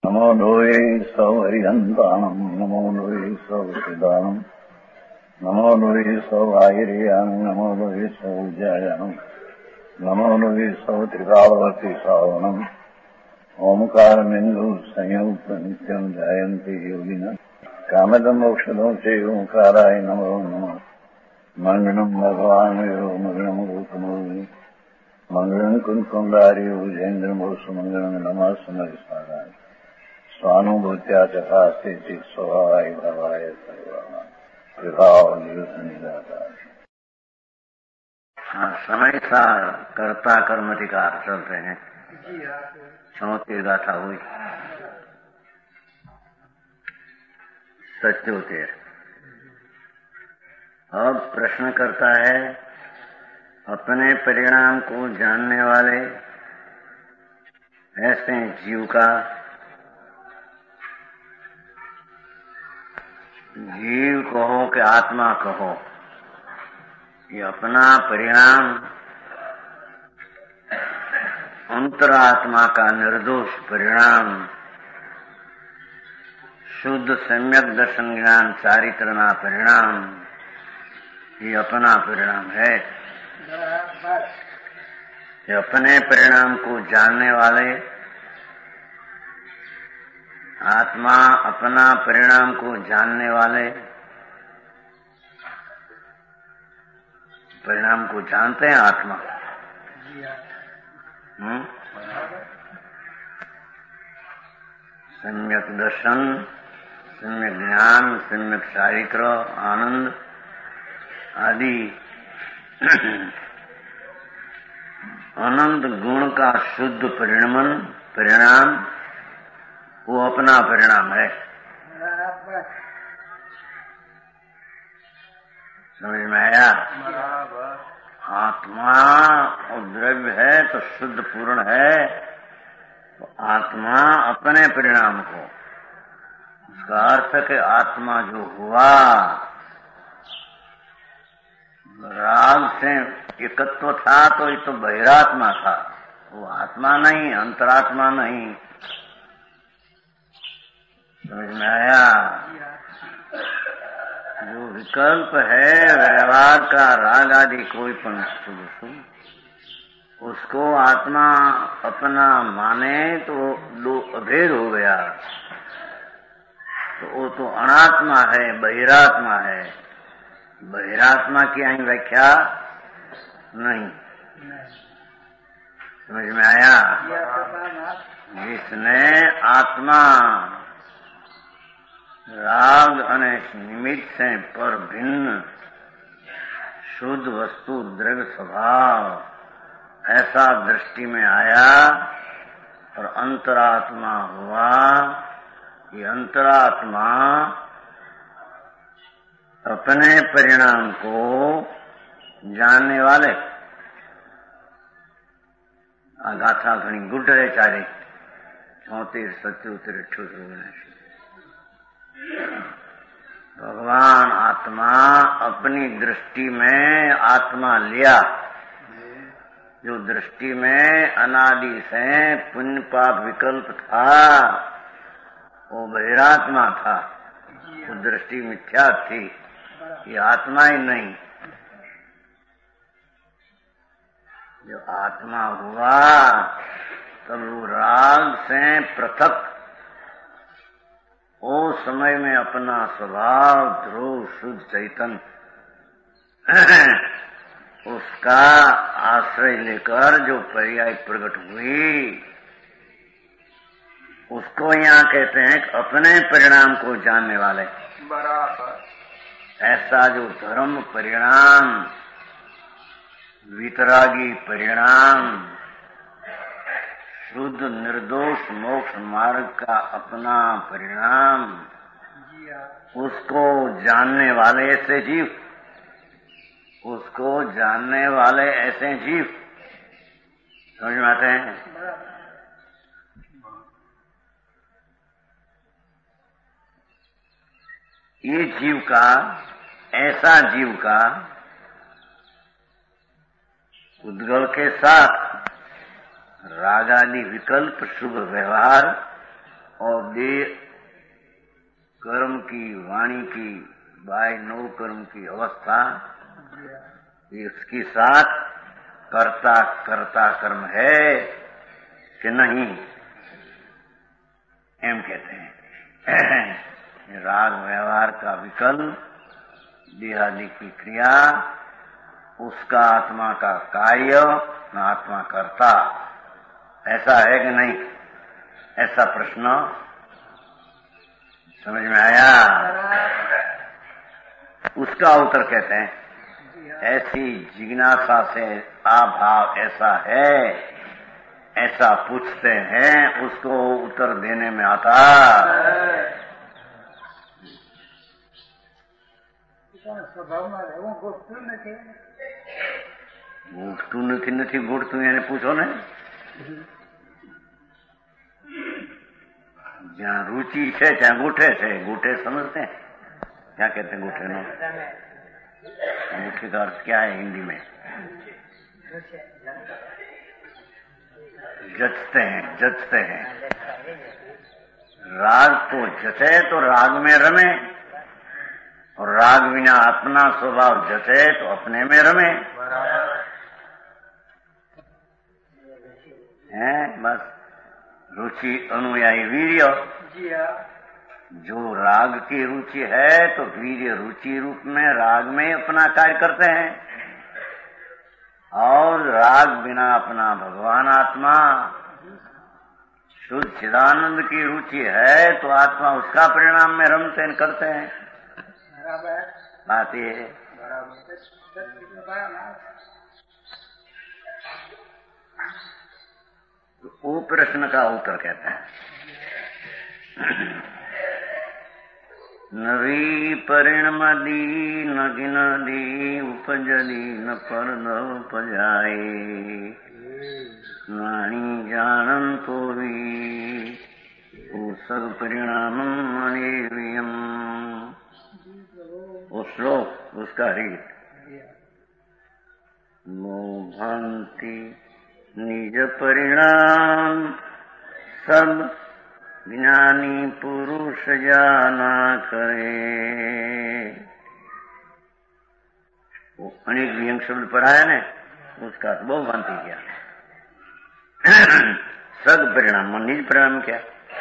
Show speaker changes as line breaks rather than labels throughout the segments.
नमो लोये सौहरिहन्तानम् नमो लोये सौहृदानम् नमो लोये सौभागिर्यानम् नमो लोये सौविद्यायानम् नमो लोये सौत्रिकावती सावनम् ओंकारमिन्दु संयुक्त नित्यम् जायन्ति योगिनः कामदम् मोक्षदम् च ओंकाराय नमो नमः मङ्गलम् भगवान् यो मङ्गलम् रूपमोहि मङ्गलम् कुन्कुण्डारि भुजेन्द्रमोसुमङ्गलम् नमः समरिसाराय स्वानुभूत्या चकास्ते चित् स्वभावाय भवाय प्रभाव निराकार। समय सा कर्ता कर्मधिकार चलते हैं। 74 गाथा हुई। 77। अब प्रश्न करता है, अपने परिणाम को जानने वाले ऐसे जीव का, जीव कहो कि आत्मा कहो, ये अपना परिणाम अंतरात्मा का निर्दोष परिणाम, शुद्ध सम्यक दर्शन ज्ञान चारित्रणा परिणाम, ये अपना परिणाम है। ये अपने परिणाम को जानने वाले, आत्मा अपना परिणाम को जानने वाले, परिणाम को जानते हैं आत्मा। सम्यक दर्शन, सम्यक ज्ञान, सम्यक चारित्र, आनंद आदि अनंत गुण का शुद्ध परिणाम वो अपना परिणाम है। समझ में आया? आत्मा और द्रव्य है तो शुद्ध पूर्ण है, तो आत्मा अपने परिणाम को, उसका अर्थ है कि आत्मा जो हुआ राग से एकत्व था तो ये तो बहिरात्मा था, वो आत्मा नहीं, अंतरात्मा नहीं। समझ में आया? जो विकल्प है व्यवहार का, राग आदि कोई पण उसको आत्मा अपना माने तो दो अभेद हो गया, तो वो तो अनात्मा है, बहिरात्मा है। बहिरात्मा की यही व्याख्या नहीं। समझ में आया? जिसने आत्मा राग अनेक निमित्त से पर भिन्न शुद्ध वस्तु द्रव्य स्वभाव ऐसा दृष्टि में आया और अंतरात्मा हुआ, ये अंतरात्मा अपने परिणाम को जानने वाले। आ गाथा घनी गुड है चारे 34, 77, 78। भगवान आत्मा अपनी दृष्टि में आत्मा लिया, जो दृष्टि में अनादि से पुण्य पाप विकल्प था वो बहिरात्मा था, वो दृष्टि मिथ्या थी, ये आत्मा ही नहीं। जो आत्मा हुआ तब वो राग से पृथक वो समय में अपना स्वभाव ध्रुव शुद्ध चैतन्य उसका आश्रय लेकर जो पर्याय प्रकट हुई, उसको यहाँ कहते हैं कि अपने परिणाम को जानने वाले। बराबर ऐसा जो धर्म परिणाम, वितरागी परिणाम, शुद्ध निर्दोष मोक्ष मार्ग का अपना परिणाम, उसको जानने वाले ऐसे जीव, उसको जानने वाले ऐसे जीव। समझ में आते हैं? ये जीव का, ऐसा जीव का उद्गल के साथ रागादि विकल्प शुभ व्यवहार और देह कर्म की, वाणी की, बाय नो कर्म की अवस्था, इसके साथ कर्ता कर्ता कर्म है कि नहीं, एम कहते हैं। राग व्यवहार का विकल्प, देहादि की क्रिया, उसका आत्मा का कार्य, न आत्मा करता, ऐसा है कि नहीं? ऐसा प्रश्न समझ में आया? उसका उत्तर कहते हैं, ऐसी जिज्ञासा से अभाव ऐसा है, ऐसा पूछते हैं, उसको उत्तर देने में आता
સ્વભાવમાં રહેવું ગોઠતું નથી.
ગોઠતું નથી ગોઠતું એને પૂછો ને. જ્યાં रुचि है ત્યાં ગોઠે છે. ગોઠे समझते हैं क्या कहते हैं? गूठे नो गूठे का अर्थ क्या है हिंदी में? जचते हैं। राग तो जचे तो राग में रमे, और राग बिना अपना स्वभाव जचे तो अपने में रमे हैं। बस रुचि अनुयायी वीर्य, जो राग की रुचि है तो वीर्य रुचि रूप में राग में अपना कार्य करते हैं, और राग बिना अपना भगवान आत्मा शुद्ध चिदानंद की रुचि है तो आत्मा उसका परिणाम में रमते करते हैं। बात ये है। तो वो प्रश्न का उत्तर कहते हैं, नवी परिणमदी न गिनदी उपजदी न पर न उपजाए, नाणी जानन तो भी सग परिणाम अनिर्वियम। वो श्लोक उसका रीत, मोहंती निज परिणाम सब ज्ञानी पुरुष जाना करे। वो अनेक वियंग शब्द पढ़ा है ने, उसका बहुत भांति किया। सग परिणाम, निज परिणाम क्या?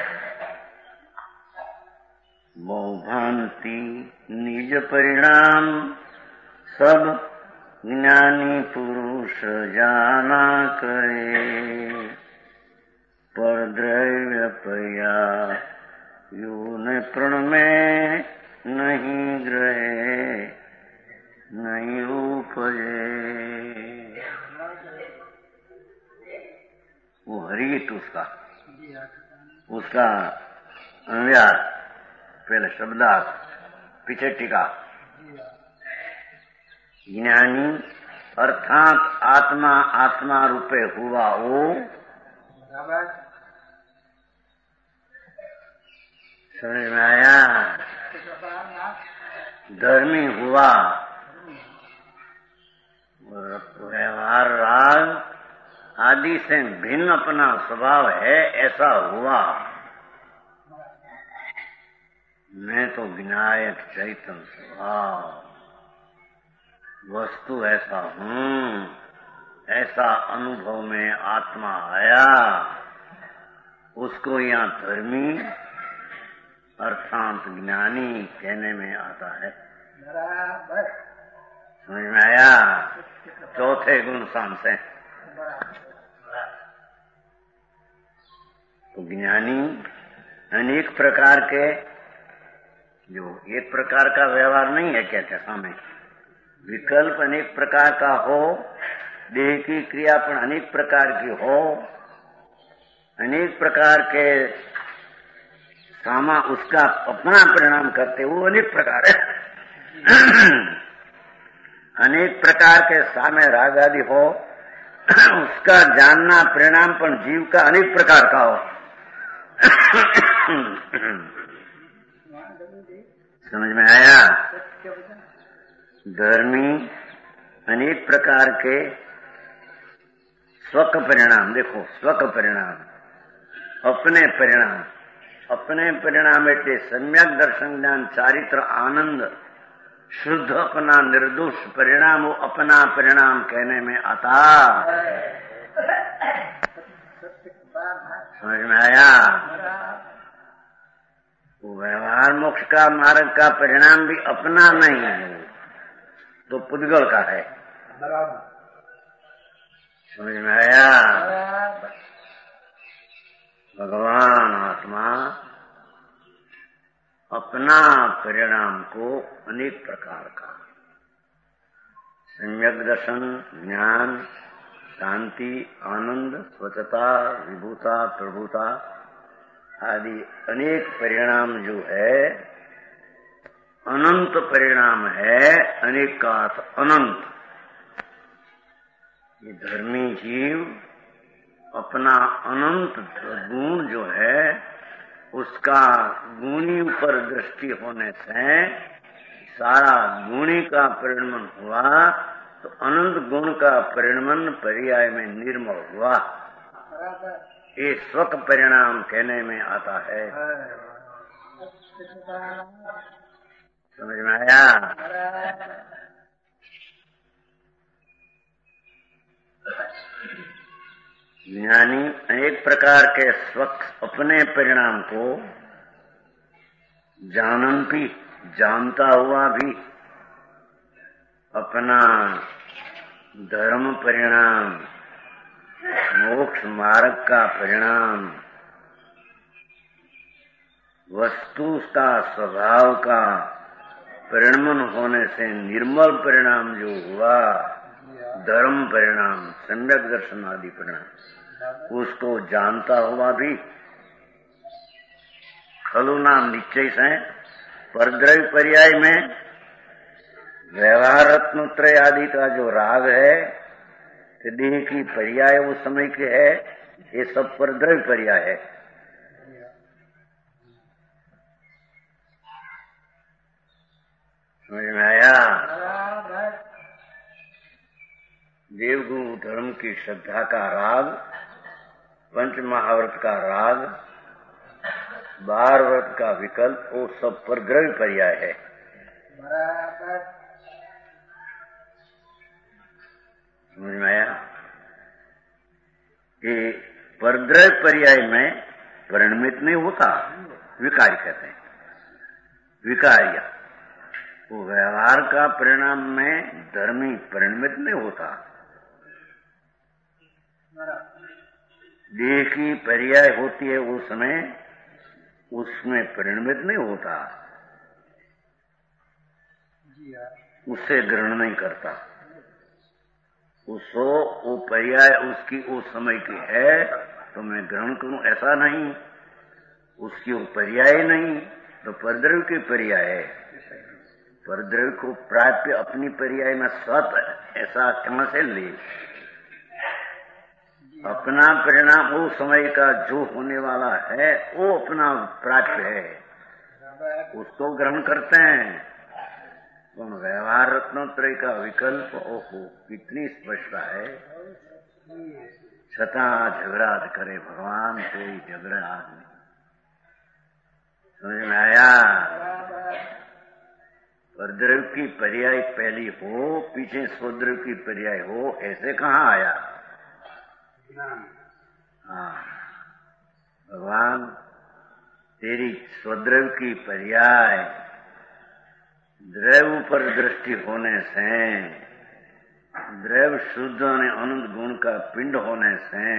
बहुभांति निज परिणाम सब ज्ञानी पुरुष जाना करे। पर द्रव्य पया यू न प्रण में नहीं ग्रहे नहीं उपजे। वो हरित उसका अनुवाद, पहले शब्दार्थ, पीछे टीका। ज्ञानी अर्थात आत्मा, आत्मा रूपे हुआ वो समझ में आया? धर्मी हुआ, व्यवहार राग आदि से भिन्न अपना स्वभाव है, ऐसा हुआ। मैं तो विनायक चैतन्य स्वभाव वस्तु ऐसा हूँ, ऐसा अनुभव में आत्मा आया, उसको यहाँ धर्मी अर्थात ज्ञानी कहने में आता है। समझ में आया? चौथे गुण शाम से तो ज्ञानी अनेक प्रकार के, जो एक प्रकार का व्यवहार नहीं है, कहते सामने विकल्प अनेक प्रकार का हो, देह की क्रिया पण अनेक प्रकार की हो, अनेक प्रकार के सामा उसका अपना परिणाम करते, वो अनेक प्रकार है। अनेक प्रकार के सामे राग आदि हो, उसका जानना परिणाम पण जीव का अनेक प्रकार का हो। समझ में आया? धर्मी अनेक प्रकार के स्वक परिणाम, देखो स्वक परिणाम, अपने परिणाम, अपने परिणाम एटे सम्यक दर्शन ज्ञान चारित्र आनंद शुद्ध अपना निर्दोष परिणाम वो अपना परिणाम कहने में आता। समझ में आया? वो व्यवहार मोक्ष का मार्ग का परिणाम भी अपना नहीं है, तो पुद्गल का है। समझ में आया? भगवान आत्मा अपना परिणाम को अनेक प्रकार का सम्यक दर्शन, ज्ञान, शांति, आनंद, स्वच्छता, विभूता, प्रभुता आदि अनेक परिणाम जो है अनंत परिणाम है। अनेक का अर्थ अनंत। ये धर्मी जीव अपना अनंत गुण जो है उसका गुणी पर दृष्टि होने से सारा गुणी का परिणमन हुआ, तो अनंत गुण का परिणमन पर्याय में निर्मल हुआ। ये स्वक परिणाम कहने में आता है। समझ में आया? ज्ञानी अनेक प्रकार के स्वक अपने परिणाम को जानता हुआ भी अपना धर्म परिणाम, मोक्ष मार्ग का परिणाम, वस्तु का स्वभाव का परिणमन होने से निर्मल परिणाम जो हुआ, धर्म परिणाम, सम्यक दर्शन आदि परिणाम, उसको जानता हुआ भी खलु नाम निश्चय से परद्रव्य पर्याय में व्यवहार रत्नोत्रय आदि का जो राग है, देह की पर्याय उस समय के है, ये सब परद्रव्य पर्याय है। समझ में आया? देवगुरु धर्म की श्रद्धा का राग, पंच महाव्रत का राग, 12 व्रत का विकल्प, वो सब परद्रव्य पर्याय है। समझ में आया? ये परद्रव्य पर्याय में परिणमित नहीं होता, विकारी कहते हैं। विकार्य वो व्यवहार का परिणाम में धर्मी परिणमित नहीं होता। देह की पर्याय होती है उस समय, उसमें परिणमित नहीं होता, उससे ग्रहण नहीं करता। उसको वो पर्याय उसकी उस समय की है तो मैं ग्रहण करूं, ऐसा नहीं। उसकी वो पर्याय नहीं तो परद्रव्य की पर्याय है। परद्रव्य को प्राप्य अपनी पर्याय में सत ऐसा कहां से ले? अपना परिणाम वो समय का जो होने वाला है वो अपना प्राप्य है, उसको ग्रहण करते हैं। उन व्यवहार रत्नोत्रय का विकल्प ओहो कितनी स्पष्टता है। छता झगड़ा करे भगवान, कोई झगड़ा आदमी। समझ में आया? परद्रव्य की पर्याय पहली हो, पीछे स्वद्रव्य की पर्याय हो, ऐसे कहाँ आया? हाँ, भगवान तेरी स्वद्रव्य की पर्याय द्रव्य पर दृष्टि होने से, द्रव्य शुद्ध और अनंत गुण का पिंड होने से,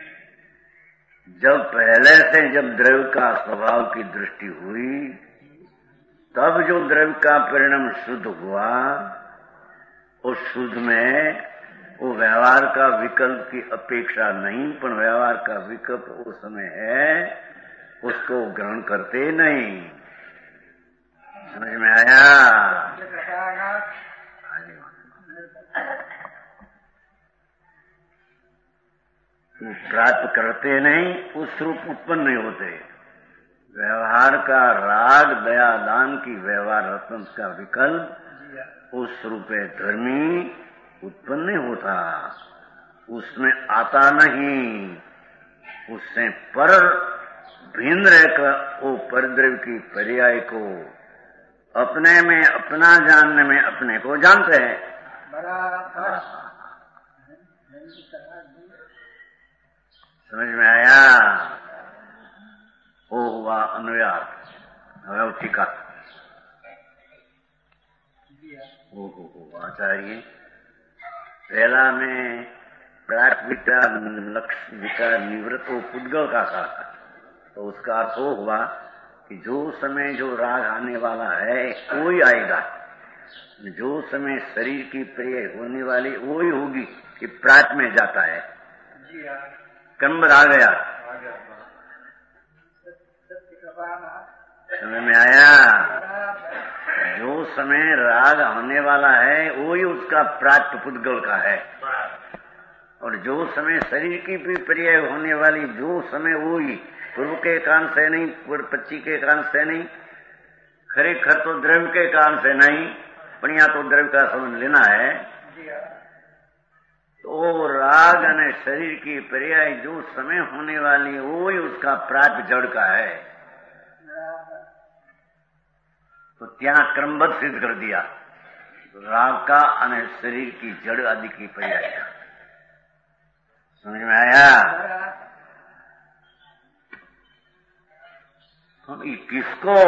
जब पहले से जब द्रव्य का स्वभाव की दृष्टि हुई, तब जो द्रव्य का परिणाम शुद्ध हुआ, उस शुद्ध में वो व्यवहार का विकल्प की अपेक्षा नहीं, पर व्यवहार का विकल्प उस समय है, उसको ग्रहण करते नहीं। समझ में आया? प्राप्त करते नहीं, उस रूप उत्पन्न नहीं होते। व्यवहार का राग, दया, दान की व्यवहार रत्न का विकल्प उस रूपे धर्मी उत्पन्न नहीं होता, उसमें आता नहीं। उससे पर भिन्न रहकर वो परद्रव्य की पर्याय को अपने में अपना जानने में अपने को जानते हैं। समझ में आया? वो हुआ अनुयाद। अब टीका आचार्य पहला में प्राथमिकता लक्ष्य विकार निवृत्त वो पुद्गल का कहा था, तो उसका अर्थ वो हुआ कि जो समय जो राग आने वाला है वो ही आएगा, जो समय शरीर की प्रिय होने वाली वो ही होगी कि प्रात में जाता है। कर्म आ गया, समझ में आया? जो समय राग होने वाला है वो ही उसका प्राप्त पुद्गल का है, और जो समय शरीर की भी प्रिय होने वाली जो समय वो ही पूर्व के कारण से नहीं, पच्ची के कारण से नहीं, खरेखर तो द्रव्य के कारण से नहीं, पण यहाँ तो द्रव्य का समझ लेना है। तो राग और शरीर की पर्याय जो समय होने वाली वो ही उसका प्राप्त जड़ का है। तो ત્યાં क्रमबद्ध सिद्ध कर दिया राग का और शरीर की जड़ आदि की पर्याय। समझ में आया? तो किसको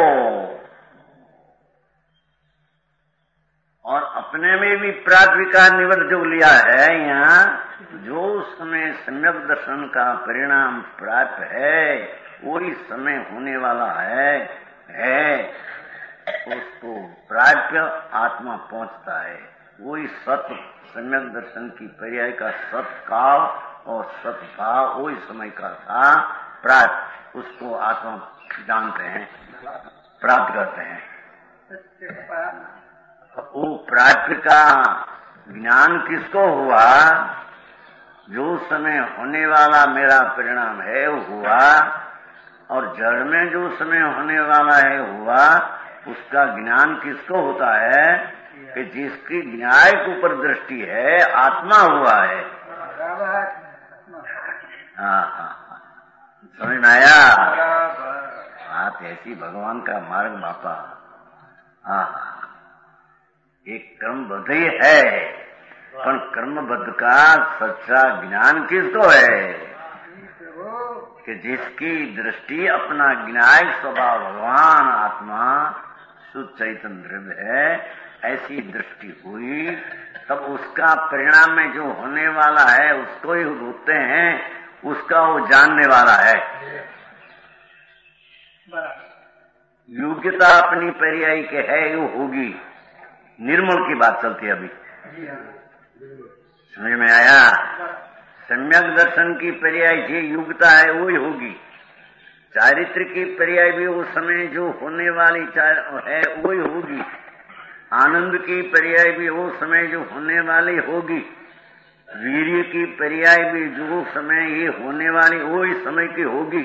और अपने में भी प्राप्त विकार निवृत्त जो लिया है यहाँ, जो समय सम्यक दर्शन का परिणाम प्राप्त है वही समय होने वाला है उसको प्राप्य आत्मा पहुंचता है। वही सत्य सम्यक दर्शन की पर्याय का सत्काल और सद्भाव वही समय का था प्राप्त, उसको आत्मा जानते हैं, प्राप्त करते हैं। वो प्राप्त का ज्ञान किसको हुआ? जो समय होने वाला मेरा परिणाम है वो हुआ, और जड़ में जो समय होने वाला है हुआ, उसका ज्ञान किसको होता है? कि जिसकी न्याय के ऊपर दृष्टि है, आत्मा हुआ है। हाँ, समझ में आया? बात ऐसी भगवान का मार्ग बापा। हाँ, एक कर्मबद्ध ही है, पर कर्मबद्ध का सच्चा ज्ञान किसको है? कि जिसकी दृष्टि अपना ज्ञान स्वभाव भगवान आत्मा शुद्ध चैतन्य द्रव्य है, ऐसी दृष्टि हुई, तब उसका परिणाम में जो होने वाला है उसको ही होते हैं, उसका वो जानने वाला है। योग्यता अपनी पर्याय के है वो होगी, निर्मल की बात चलती है अभी। समझ में आया? सम्यक दर्शन की पर्याय जो योग्यता है वो ही होगी, चारित्र की पर्याय भी उस समय जो होने वाली है वो ही होगी, आनंद की पर्याय भी वो समय जो होने वाली होगी, वीर्य की पर्याय भी जो समय ये होने वाली वो ही समय की होगी।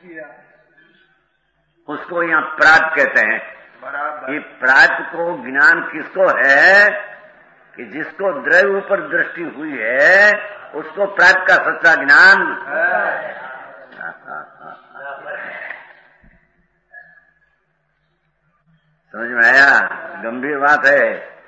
उसको यहाँ प्राप्त कहते हैं। ये प्राप्त को ज्ञान किसको है? कि जिसको द्रव्य ऊपर दृष्टि हुई है उसको प्राप्त का सच्चा ज्ञान। समझ में आया? गंभीर बात है।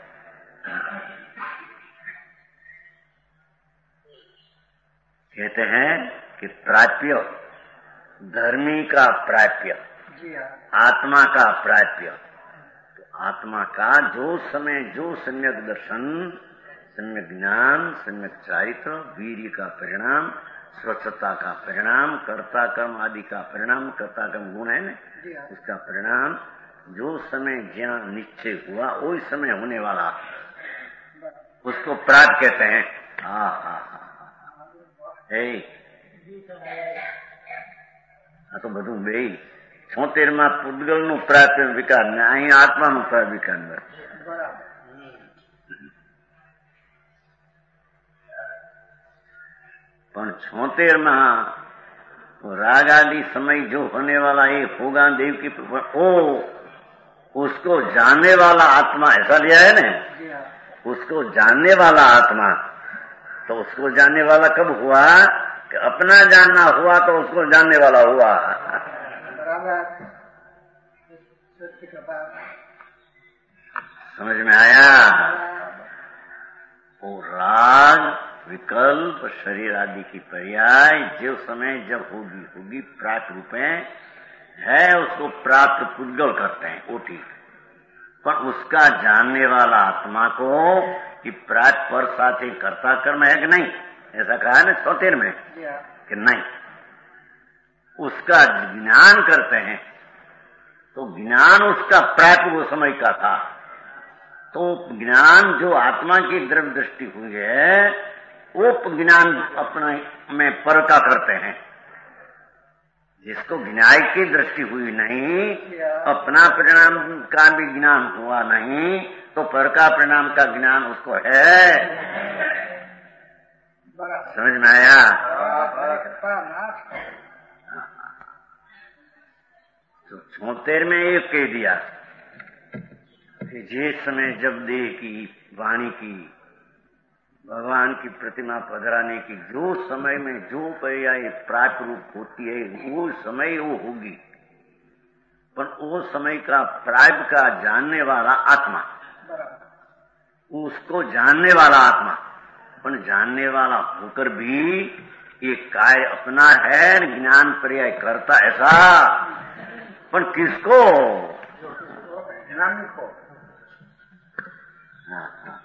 कहते हैं कि प्राप्य, धर्मी का प्राप्य, आत्मा का प्राप्य। तो आत्मा का जो समय जो सम्यक दर्शन, सम्यक ज्ञान, सम्यक चारित्र, वीर्य का परिणाम, स्वच्छता का परिणाम, कर्ता कर्म आदि का परिणाम, कर्ता कर्म गुण है न, उसका परिणाम जो समय ज्ञान निश्चय हुआ वही समय होने वाला, उसको प्राप्त कहते हैं। तो બધું બે 76 પુદ્ગલ નું પ્રાપ્ત વિકાર ને અહીં આત્માનું પ્રાપ્ત વિકાર। પણ 76 राग आदि समय जो होने वाला है होगा देव की, ओ उसको जानने वाला आत्मा, ऐसा लिया है ना, उसको जानने वाला आत्मा। तो उसको जानने वाला कब हुआ? कि अपना जानना हुआ तो उसको जानने वाला हुआ। समझ में आया? वो राग, विकल्प, शरीर आदि की पर्याय जो समय जब होगी प्राप्त रूप में है, उसको प्राप्त पुद्गल करते हैं, वो ठीक। पर उसका जानने वाला आत्मा को कि प्राप्त पर साथे कर्ता कर्म है कि नहीं, ऐसा कहा है ना 74 में कि नहीं, उसका ज्ञान करते हैं। तो ज्ञान उसका प्राप्त वो समय का था, तो ज्ञान जो आत्मा की द्रव्य दृष्टि हुई है, वो ज्ञान अपने में पर का करते हैं। जिसको ज्ञाय की दृष्टि हुई नहीं, अपना परिणाम का भी ज्ञान हुआ नहीं, तो पर का परिणाम का ज्ञान उसको है। समझ में आया? तो 74 में ये कह दिया कि जिस समय जब देह की वाणी की भगवान की प्रतिमा पधराने की जो समय में जो पर्याय प्राप्त रूप होती है, वो समय वो होगी। पर वो समय का प्राप्त का जानने वाला आत्मा, उसको जानने वाला आत्मा, पर जानने वाला होकर भी ये काय अपना है, ज्ञान पर्याय करता ऐसा, पर किसको? हाँ।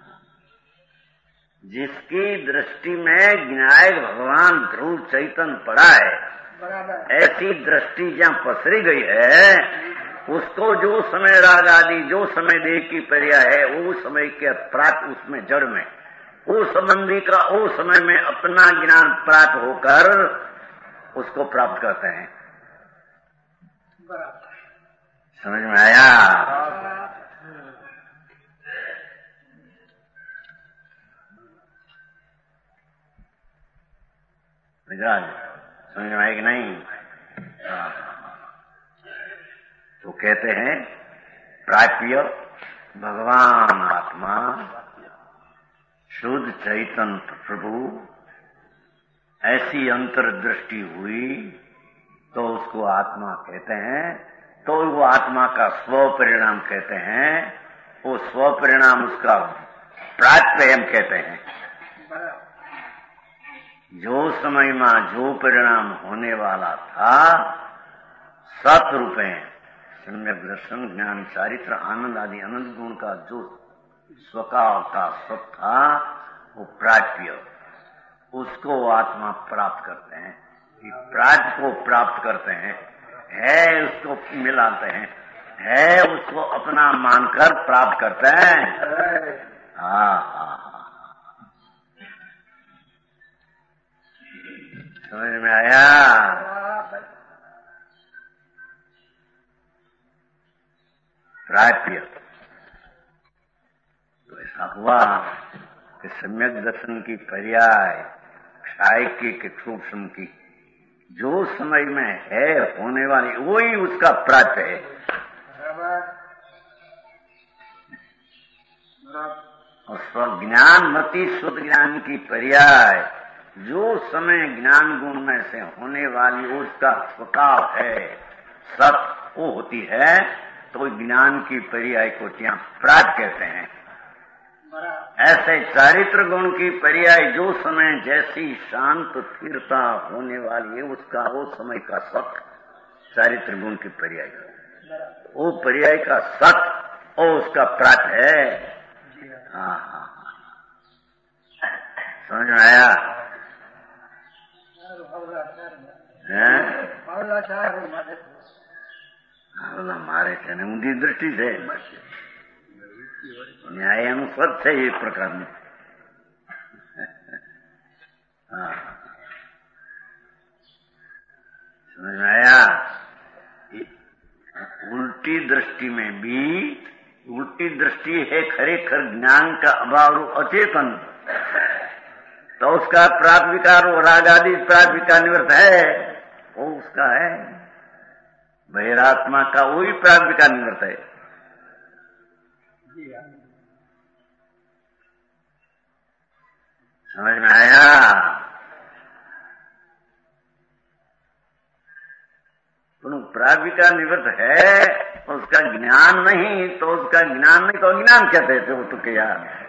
जिसकी दृष्टि में ज्ञाय भगवान ध्रुव चैतन्य पड़ा है, ऐसी दृष्टि जहाँ पसरी गई है, उसको जो समय राग आदि जो समय देह की पर्याय है, वो समय के प्राप्त उसमें जड़ में वो संबंधी का वो समय में अपना ज्ञान प्राप्त होकर उसको प्राप्त करते हैं। समझ में आया? समझ में आए कि नहीं? तो कहते हैं प्राप्य भगवान आत्मा शुद्ध चैतन्य प्रभु, ऐसी अंतर्दृष्टि हुई तो उसको आत्मा कहते हैं। तो वो आत्मा का स्व परिणाम कहते हैं, वो स्व परिणाम उसका प्राप्य हम कहते हैं। जो समय में जो परिणाम होने वाला था, सत रूपे सम्यक दर्शन ज्ञान चारित्र आनंद आदि अनंत गुण का जो स्वकाव का सत था, वो प्राप्य, उसको आत्मा प्राप्त करते हैं। प्राप्त को प्राप्त करते हैं, है उसको मिलाते हैं, है उसको अपना मानकर प्राप्त करते हैं। हाँ, समझ में आया? प्राप्य तो ऐसा हुआ कि सम्यक दर्शन की पर्याय क्षाय की सूक्ष्म की जो समय में है होने वाली, वही उसका प्राप्य है। और स्वज्ञान मति शुद्ध ज्ञान की पर्याय जो समय ज्ञान गुण में से होने वाली उसका स्वभाव है, सत वो होती है, तो ज्ञान की पर्याय को यहाँ प्राप्त कहते हैं। ऐसे चारित्र गुण की पर्याय जो समय जैसी शांत स्थिरता होने वाली है, उसका वो समय का सत चारित्र गुण की पर्याय, वो पर्याय का सत और उसका प्राप्त है। हाँ, समझ में आया? मारे છે ને ઊંધી દૃષ્ટિ છે, ન્યાય અનુસર છે એક પ્રકારનું। हाँ, समझ में आया? उल्टी दृष्टि में भी, उल्टी दृष्टि है खरेखर ज्ञान का अभाव अचेतन, तो उसका प्राप्त विकार राग आदि प्राप्त विकार निवृत्त है, वो उसका है। बहिरात्मा का वही प्राप्त विकार निवृत्त है। समझ में आया? प्राग विकार निवृत्त है, उसका ज्ञान नहीं, तो उसका ज्ञान नहीं तो अज्ञान कहते थे वो तो क्या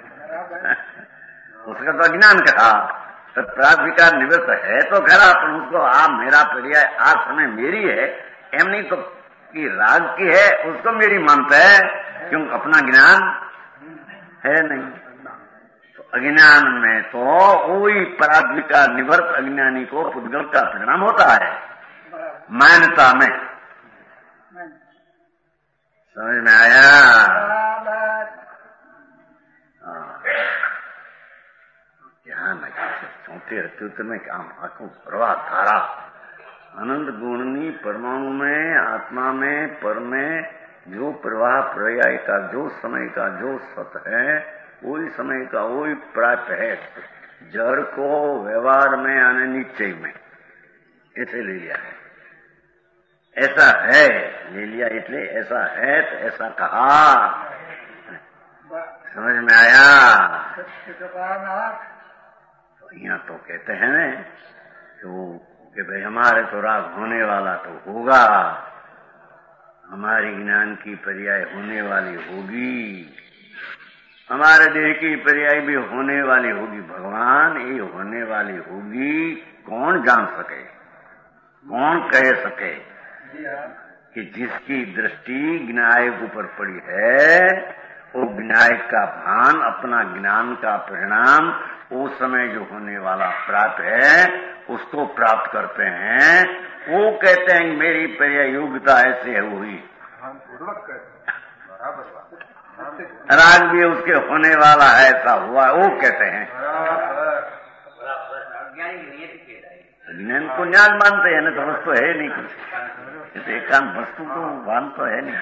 उसका तो अज्ञान कहा। तो प्राग विकार निवृत्त है तो खरा, पर उसको आप मेरा पर्याय आज समय मेरी है एम नहीं तो कि राग की है उसको मेरी मानता है, क्यों अपना ज्ञान है नहीं। तो अज्ञान में तो वही प्राग विकार निवृत्त अज्ञानी को पुद्गल का परिणाम होता है मान्यता में। समझ में आया? ध्यान चौथे अत्युत्तर में काम आंखों प्रवाह धारा आनंद गुणनी परमाणु में आत्मा में पर में जो प्रवाह पर्याय का जो समय का जो सत है वही समय का वही प्राप्त है। जड़ को व्यवहार में आने निश्चय में ऐसे ले लिया है, ऐसा है ले लिया, इसलिए ऐसा है तो ऐसा कहा। समझ में आया? तो यहाँ तो कहते हैं तो कि भाई हमारे तो राग होने वाला तो होगा, हमारी ज्ञान की पर्याय होने वाली होगी, हमारे देह की पर्याय भी होने वाली होगी। भगवान ये होने वाली होगी कौन जान सके, कौन कह सके कि जिसकी दृष्टि ज्ञायक ऊपर पड़ी है वो ज्ञायक का भान अपना ज्ञान का परिणाम उस समय जो होने वाला प्राप्त है उसको प्राप्त करते हैं। वो कहते हैं मेरी पर्याय योग्यता ऐसे हुई, राग भी उसके होने वाला है ऐसा हुआ, वो कहते हैं। ज्ञान को ज्ञान मानते हैं ना, तो वस्तु है नहीं कुछ, एकांत वस्तु को भान तो है नहीं।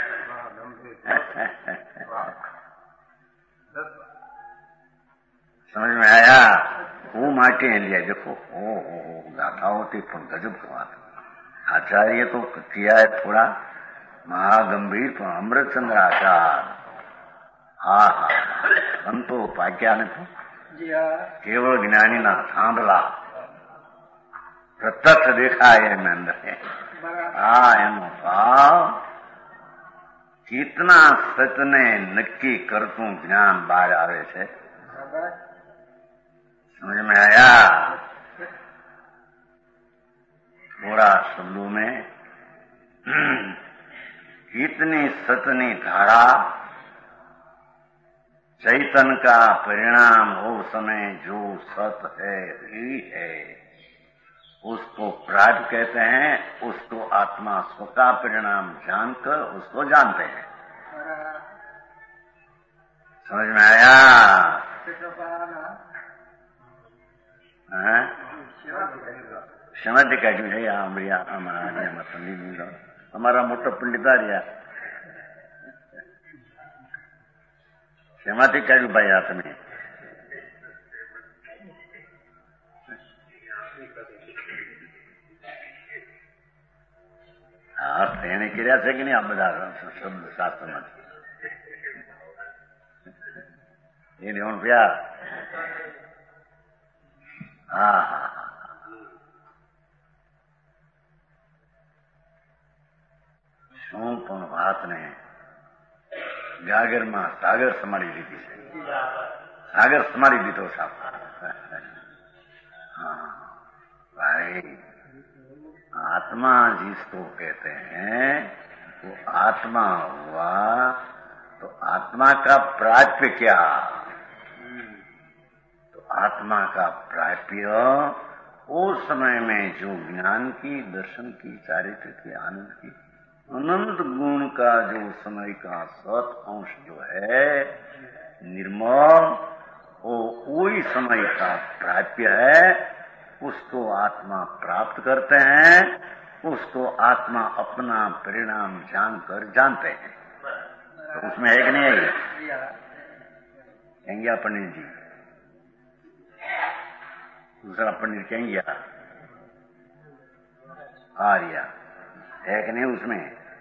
समझ में आया? वो माटे लिया देखो ओ गाथा होती पर गजब की बात। आचार्य तो किया है थोड़ा महागंभीर पर अमृतचंद्र आचार्य हा संतो पाक्या ने तो केवल ज्ञानी ना सांभला प्रत्यक्ष देखा है मैं अंदर है। એનો ભાવ ચિત્તના સતને નક્કી કરતું જ્ઞાન બહાર આવે છે। समझ में आया? थोड़ा शब्दों में कितनी सतनी धारा चैतन का परिणाम हो समय जो सत है ही है उसको प्राप्त कहते हैं, उसको आत्मा स्व का परिणाम जानकर उसको जानते हैं। समझ में आया? समाधि काढ्યું છે આમાં પંડિત અમારા મોટો પંડિત આ રહ્યા શેમાંથી કાઢ્યું ભાઈ આ તમે? અર્થ એને કર્યા છે કે નહીં આ બધા શબ્દ શાસ્ત્રમાંથી? એને હું પ્યાર હા હા શું પણ વાત ને ગાગરમાં સાગર સમાડી દીધી છે, સાગર સમાડી દીધો સાહેબ। हाँ भाई आत्मा जिसको कहते हैं वो आत्मा हुआ तो आत्मा का प्राप्य क्या? तो आत्मा का प्राप्य उस समय में जो ज्ञान की दर्शन की चारित्र की आनंद की अनंत गुण का जो समय का सत अंश जो है निर्मल वो वही समय का प्राप्य है, उसको आत्मा प्राप्त करते हैं, उसको आत्मा अपना परिणाम जानकर जानते हैं। तो उसमें है कि नहीं है? कहेंगे पंडित जी, दूसरा पंडित कहेंगे आर्या है कि नहीं उसमें?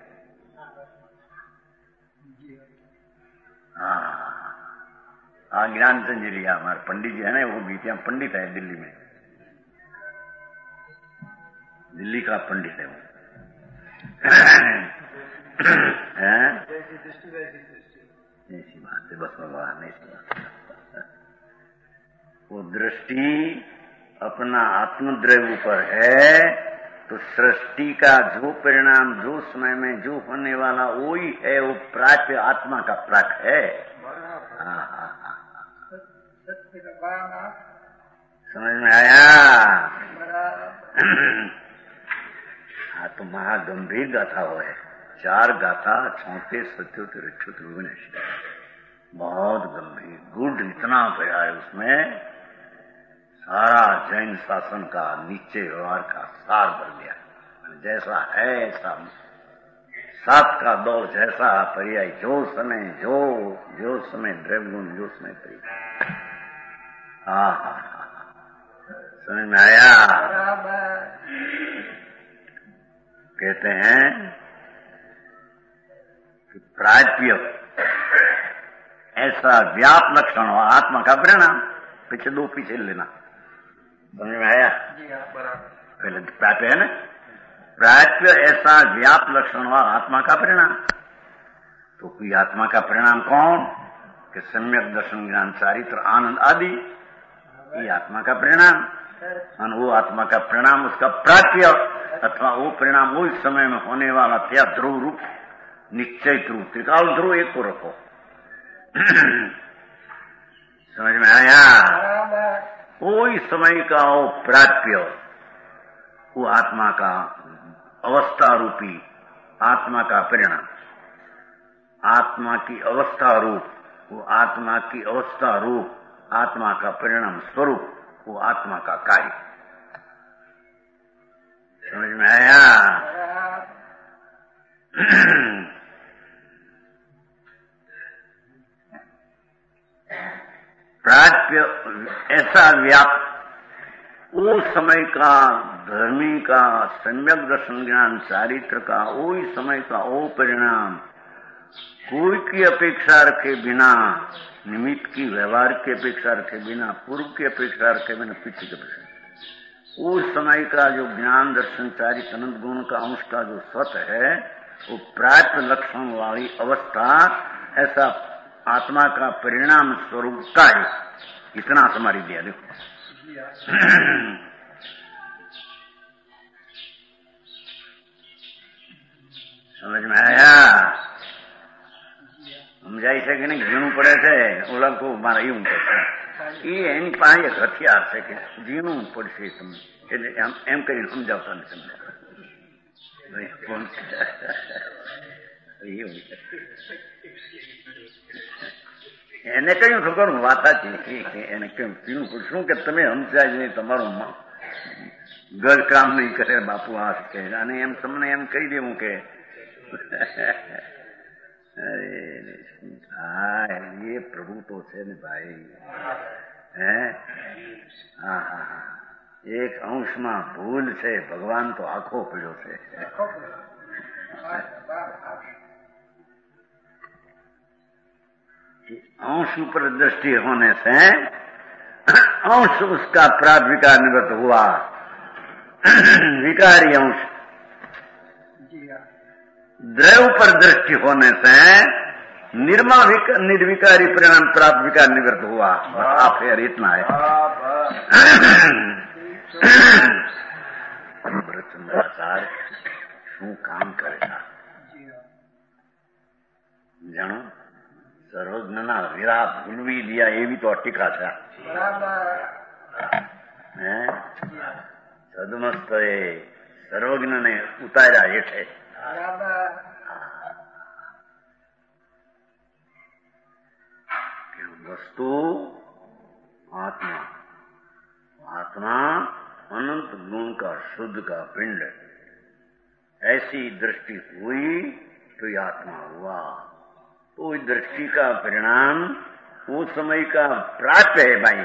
हाँ ज्ञानचंद जी लिया हमारे पंडित जी है ना, वो भी क्या पंडित है दिल्ली में, दिल्ली का पंडित है वो। ऐसी बात है, बस भगवान ऐसी बात। वो दृष्टि अपना आत्मद्रव्य ऊपर है तो सृष्टि का जो परिणाम जो समय में जो होने वाला वही है, वो प्राप्य आत्मा का प्राक है। समझ में आया? हाँ, तो महागंभीर गाथा हो है। 4 गाथा 34 77 19 बहुत गंभीर गुड, इतना गया है उसमें, सारा जैन शासन का नीचे व्यवहार का सार भर गया। जैसा है ऐसा, 7 का दौर जैसा पर्याय, जो समय जो समय द्रव्यगुण, जो समय पर्याय। हाँ, समझ में आया? कहते हैं कि प्राप्य ऐसा व्याप लक्षण हो आत्मा का परिणाम। पीछे 2 पीछे लेना, समझ में आया? पहले प्राप्य है ना, प्राप्य ऐसा व्याप लक्षण हुआ आत्मा का परिणाम। तो कोई आत्मा का परिणाम कौन? कि सम्यक दर्शन ज्ञान चारित्र आनंद आदि, ये आत्मा का परिणाम। और वो आत्मा का परिणाम उसका प्राप्य अथवा वो परिणाम उस समय में होने वाला क्या ध्रुव रूप, निश्चय ध्रुव, त्रिकाल ध्रुव एक को रखो। समझ में आया? कोई समय का वो प्राप्य, वो आत्मा का अवस्था रूपी, आत्मा का परिणाम, आत्मा की अवस्था रूप, वो आत्मा की अवस्था रूप, आत्मा का परिणाम स्वरूप, वो आत्मा का कार्य। समझ में आया? प्राप्य ऐसा व्याप, वो समय का धर्मी का सम्यक दर्शन ज्ञान चारित्र का, वही समय का वो परिणाम, कोई की अपेक्षा रखे बिना, निमित्त की व्यवहार की अपेक्षा रखे बिना, पूर्व की अपेक्षा रखे बिना, पीछे की अपेक्षा, उस समय का जो ज्ञान दर्शन चारित्र अनंत गुण का अंश का जो सत है, वो प्राप्त लक्षण वाली अवस्था, ऐसा आत्मा का परिणाम स्वरूप का है। इतना हमारी दिया। देखो समझ में आया? સમજાય છે કે નહીં? ઝીણું પડે છે ઓલા કો મારે એવું કરશે, એ એની પાસે એક હથિયાર છે કે ઝીણું પડશે તમને, એટલે એમ કરીને સમજાવતા ને તમને એને કહ્યું ખબર વાત સાચી, એને કહ્યું ઝીણું પૂછશું કે તમે સમજાય નહીં, તમારું ઘર કામ નહીં કરે બાપુ આ કે, અને એમ તમને એમ કહી દેવું કે अरे ये प्रभु तो है ने भाई, हैं? हाँ, एक अंश में भूल से भगवान तो आखो पड़ो से। अंश पर दृष्टि होने से अंश उसका प्राप्त विकार निवृत्त हुआ, विकारी अंश। द्रव्य पर दृष्टि होने से निर्विकारी परिणाम प्राप्त विकार निवृत्त हुआ। आप यार इतना है। ભરતચંદ્રાચાર્ય શું કામ કરેલા જાણો? સર્વજ્ઞના વિરા ભૂલવી દિયા એવી તો ટીકા છે। સદમસ્તએ સર્વજ્ઞને ઉતાર્યા હેઠે। वस्तु आत्मा, आत्मा अनंत गुण का शुद्ध का पिंड, ऐसी दृष्टि हुई तो ये आत्मा हुआ। तो इस दृष्टि का परिणाम उस समय का प्राप्त है भाई।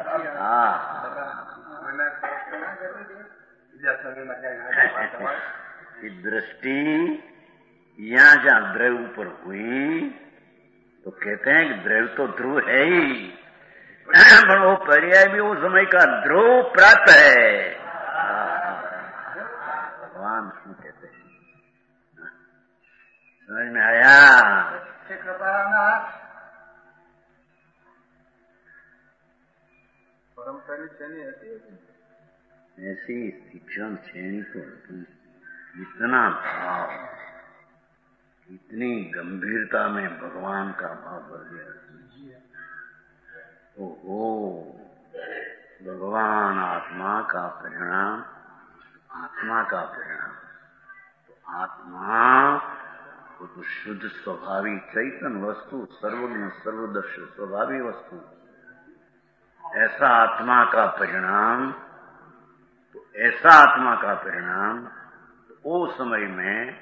दृष्टि यहाँ जहाँ द्रव्य पर हुई तो कहते हैं कि द्रव्य तो ध्रुव है ही, पर वो पर्याय भी उस समय का ध्रुव प्राप्त है। भगवान શું कहते हैं? समझ में आया? ऐसी शिक्षण श्रेणी को इतना भाव, इतनी गंभीरता में भगवान का भाव बढ़ गया। ओहो, भगवान आत्मा का परिणाम, आत्मा का परिणाम, तो आत्मा वो तो शुद्ध स्वभावी चैतन्य वस्तु, सर्वज्ञ सर्वदर्श स्वभावी वस्तु, ऐसा आत्मा का परिणाम, तो ऐसा आत्मा का परिणाम तो उस समय में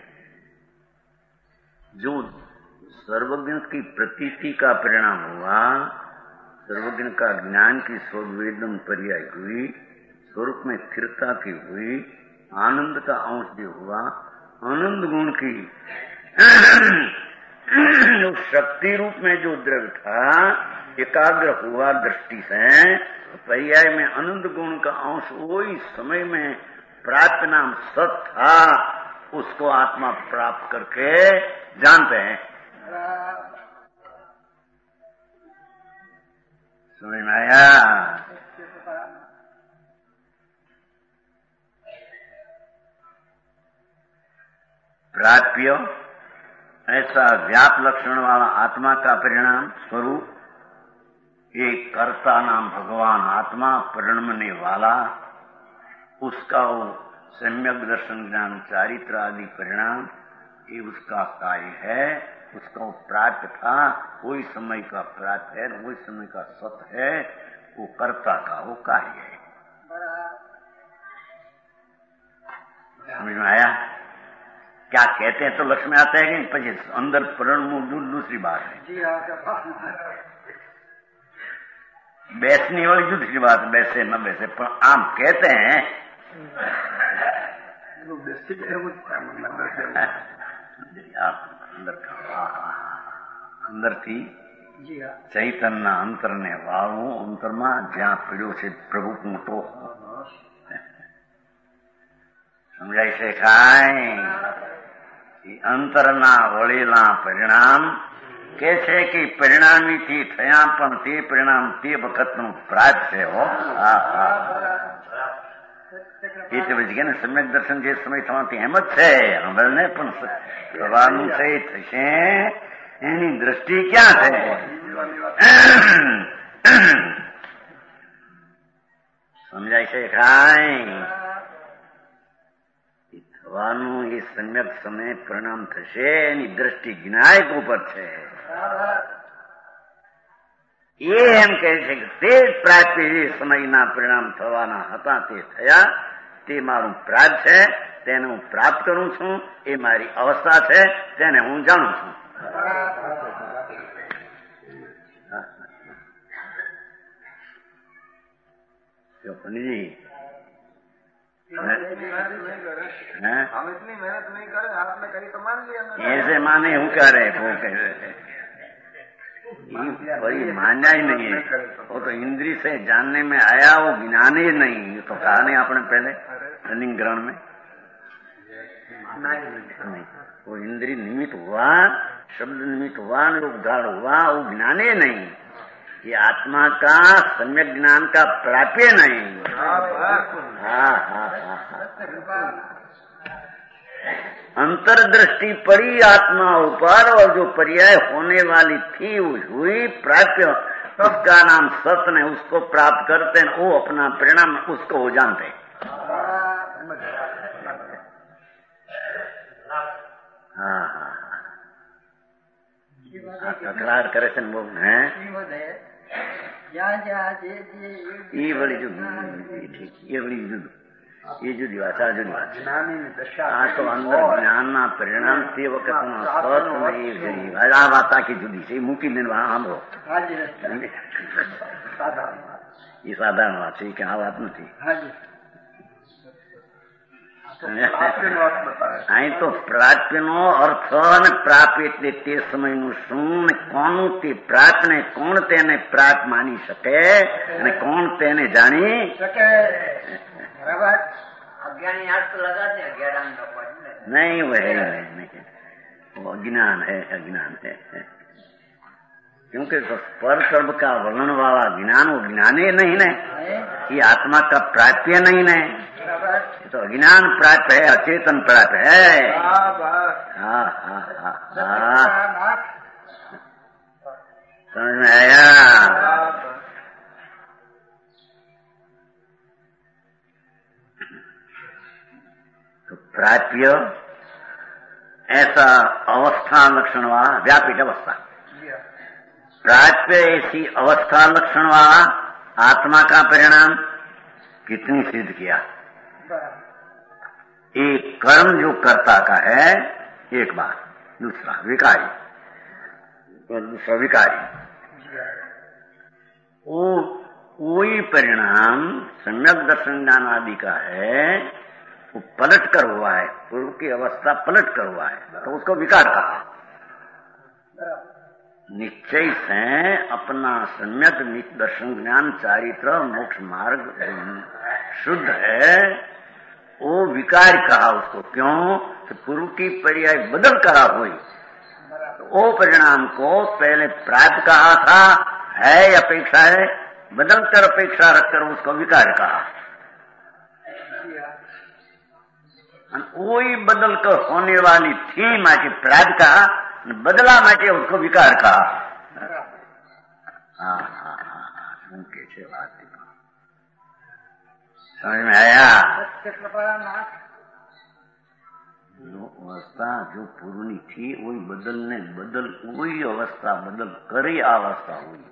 जो सर्वज्ञ की प्रतीति का परिणाम हुआ, सर्वज्ञ का ज्ञान की स्ववेदन पर्याय हुई, स्वरूप में स्थिरता की हुई, आनंद का अंश जो हुआ, आनंद गुण की जो शक्ति रूप में जो द्रव्य था एकाग्र हुआ दृष्टि से, पर्याय में आनंद गुण का अंश वही समय में प्राप्त नाम सत था, उसको आत्मा प्राप्त करके जानते हैं। समझ में आया? प्राप्य ऐसा व्याप लक्षण वाला आत्मा का परिणाम स्वरूप, एक कर्ता नाम भगवान आत्मा परिणमने वाला, उसका वो सम्यक दर्शन ज्ञान चारित्र आदि परिणाम, ये उसका कार्य है, उसका वो प्राप्त था, वही समय का प्राप्त है, वही समय का सत है, वो कर्ता का वो कार्य है। समझ में आया? क्या कहते हैं तो लक्ष्य में आता है कि પછી अंदर परिणाम दूसरी बात है। बैसने वाली दूसरी बात, बैसे न बैसे, पर आम कहते हैं अंदर थी चैतन्य अंतर ने वाळू अंतर में ज्યાં पीड़્યો છે प्रभु મોટો સમજાય છે કાંઈ? અંતરના વળેલા પરિણામ કે છે કે પરિણામીથી થયા પણ તે પરિણામ તે વખતનું પ્રાપ્ત છે હો। એ તો પછી કે ને સમ્યક દર્શન જે સમય થવાથી એમ જ છે, અમલને પણ થવાનું છે, થશે, એની દ્રષ્ટિ ક્યાં છે? સમજાય છે કાંઈ? થવાનું એ સમ્યક સમય પરિણામ થશે, એની દ્રષ્ટિ જ્ઞાયક ઉપર છે। એ એમ કહે છે કે તે જ પ્રાપ્તિ જે સમયના પરિણામ થવાના હતા તે થયા, તે મારું પ્રાપ્ત છે, તેને હું પ્રાપ્ત કરું છું, એ મારી અવસ્થા છે, તેને હું જાણું છું। પંડિતજી हम इतनी मेहनत नहीं करे, आपने कही तो मान लिया। ऐसे माने हूँ करे वो वही मानना ही नहीं है, वो तो इंद्री से जानने में आया, वो ज्ञाने ही नहीं। तो कहा नहीं आपने पहले रनिंग ग्राउंड में, नहीं वो इंद्री निमित्त हुआ, शब्द निमित्त हुआ, उद्धार हुआ, वो ज्ञाने नहीं। ये आत्मा का सम्यक ज्ञान का प्राप्य नहीं। अंतर्दृष्टि पड़ी आत्मा ऊपर, और जो पर्याय होने वाली थी वो हुई प्राप्य, उसका नाम सत्य ने, उसको प्राप्त करते हैं, वो अपना परिणाम उसको हो जानते हैं। तकरार करे છે ને બહુ હે એ વળી જુદી, એ વળી જુદું, એ જુદી વાત, આ જુદી વાત। આ તો અંદર જ્ઞાનના પરિણામ તે વખતનો સત ને એ જુદી વાત, આ વાત આખી જુદી છે, એ મૂકી દે સાંભળો। એ સાધારણ વાત છે કે આ વાત નથી। અહીં તો પ્રાપ્યનો અર્થ અને પ્રાપ્ય એટલે તે સમયનું શું ને કોનું તે પ્રાપ્ત ને કોણ તેને પ્રાપ્ત માની શકે અને કોણ તેને જાણી શકે।
अज्ञानी आज तो लगा दे अज्ञान का पद
नहीं, वो है नहीं, वो अज्ञान है, अज्ञान है। क्योंकि पर सर्व का वर्णन वाला ज्ञान वो ज्ञान ही नहीं है, ये आत्मा का प्राप्य नहीं है, तो अज्ञान प्राप्त है, अचेतन प्राप्त है। हाँ हाँ हाँ हाँ, समझ में आया? तो प्राप्य ऐसा अवस्था लक्षण वाला व्यापित अवस्था, प्राप्य ऐसी अवस्था लक्षण वाला आत्मा का परिणाम कितनी सिद्ध किया। एक कर्म जो कर्ता का है एक बात, दूसरा विकारी, दूसरा विकारी, वही परिणाम सम्यक दर्शन ज्ञान आदि का है, वो पलट कर हुआ है, पूर्व की अवस्था पलट कर हुआ है, तो उसको विकार कहा। निश्चय से अपना सम्यक दर्शन ज्ञान चारित्र मोक्ष मार्ग शुद्ध है, वो विकार कहा उसको। क्यों? कि पूर्व की पर्याय बदल करा हुई, तो वो परिणाम को पहले प्राप्त कहा था, है अपेक्षा है, बदल कर अपेक्षा रखकर उसको विकार कहा। वही बदल कर होने वाली थी माटे प्राप्त कहा, बदला माटे उसको विकार कहा। हाँ हाँ हाँ, उनके से बात समझ में आया? जो अवस्था जो पूर्वनी थी वही वही अवस्था बदल कर ही अवस्था हुई।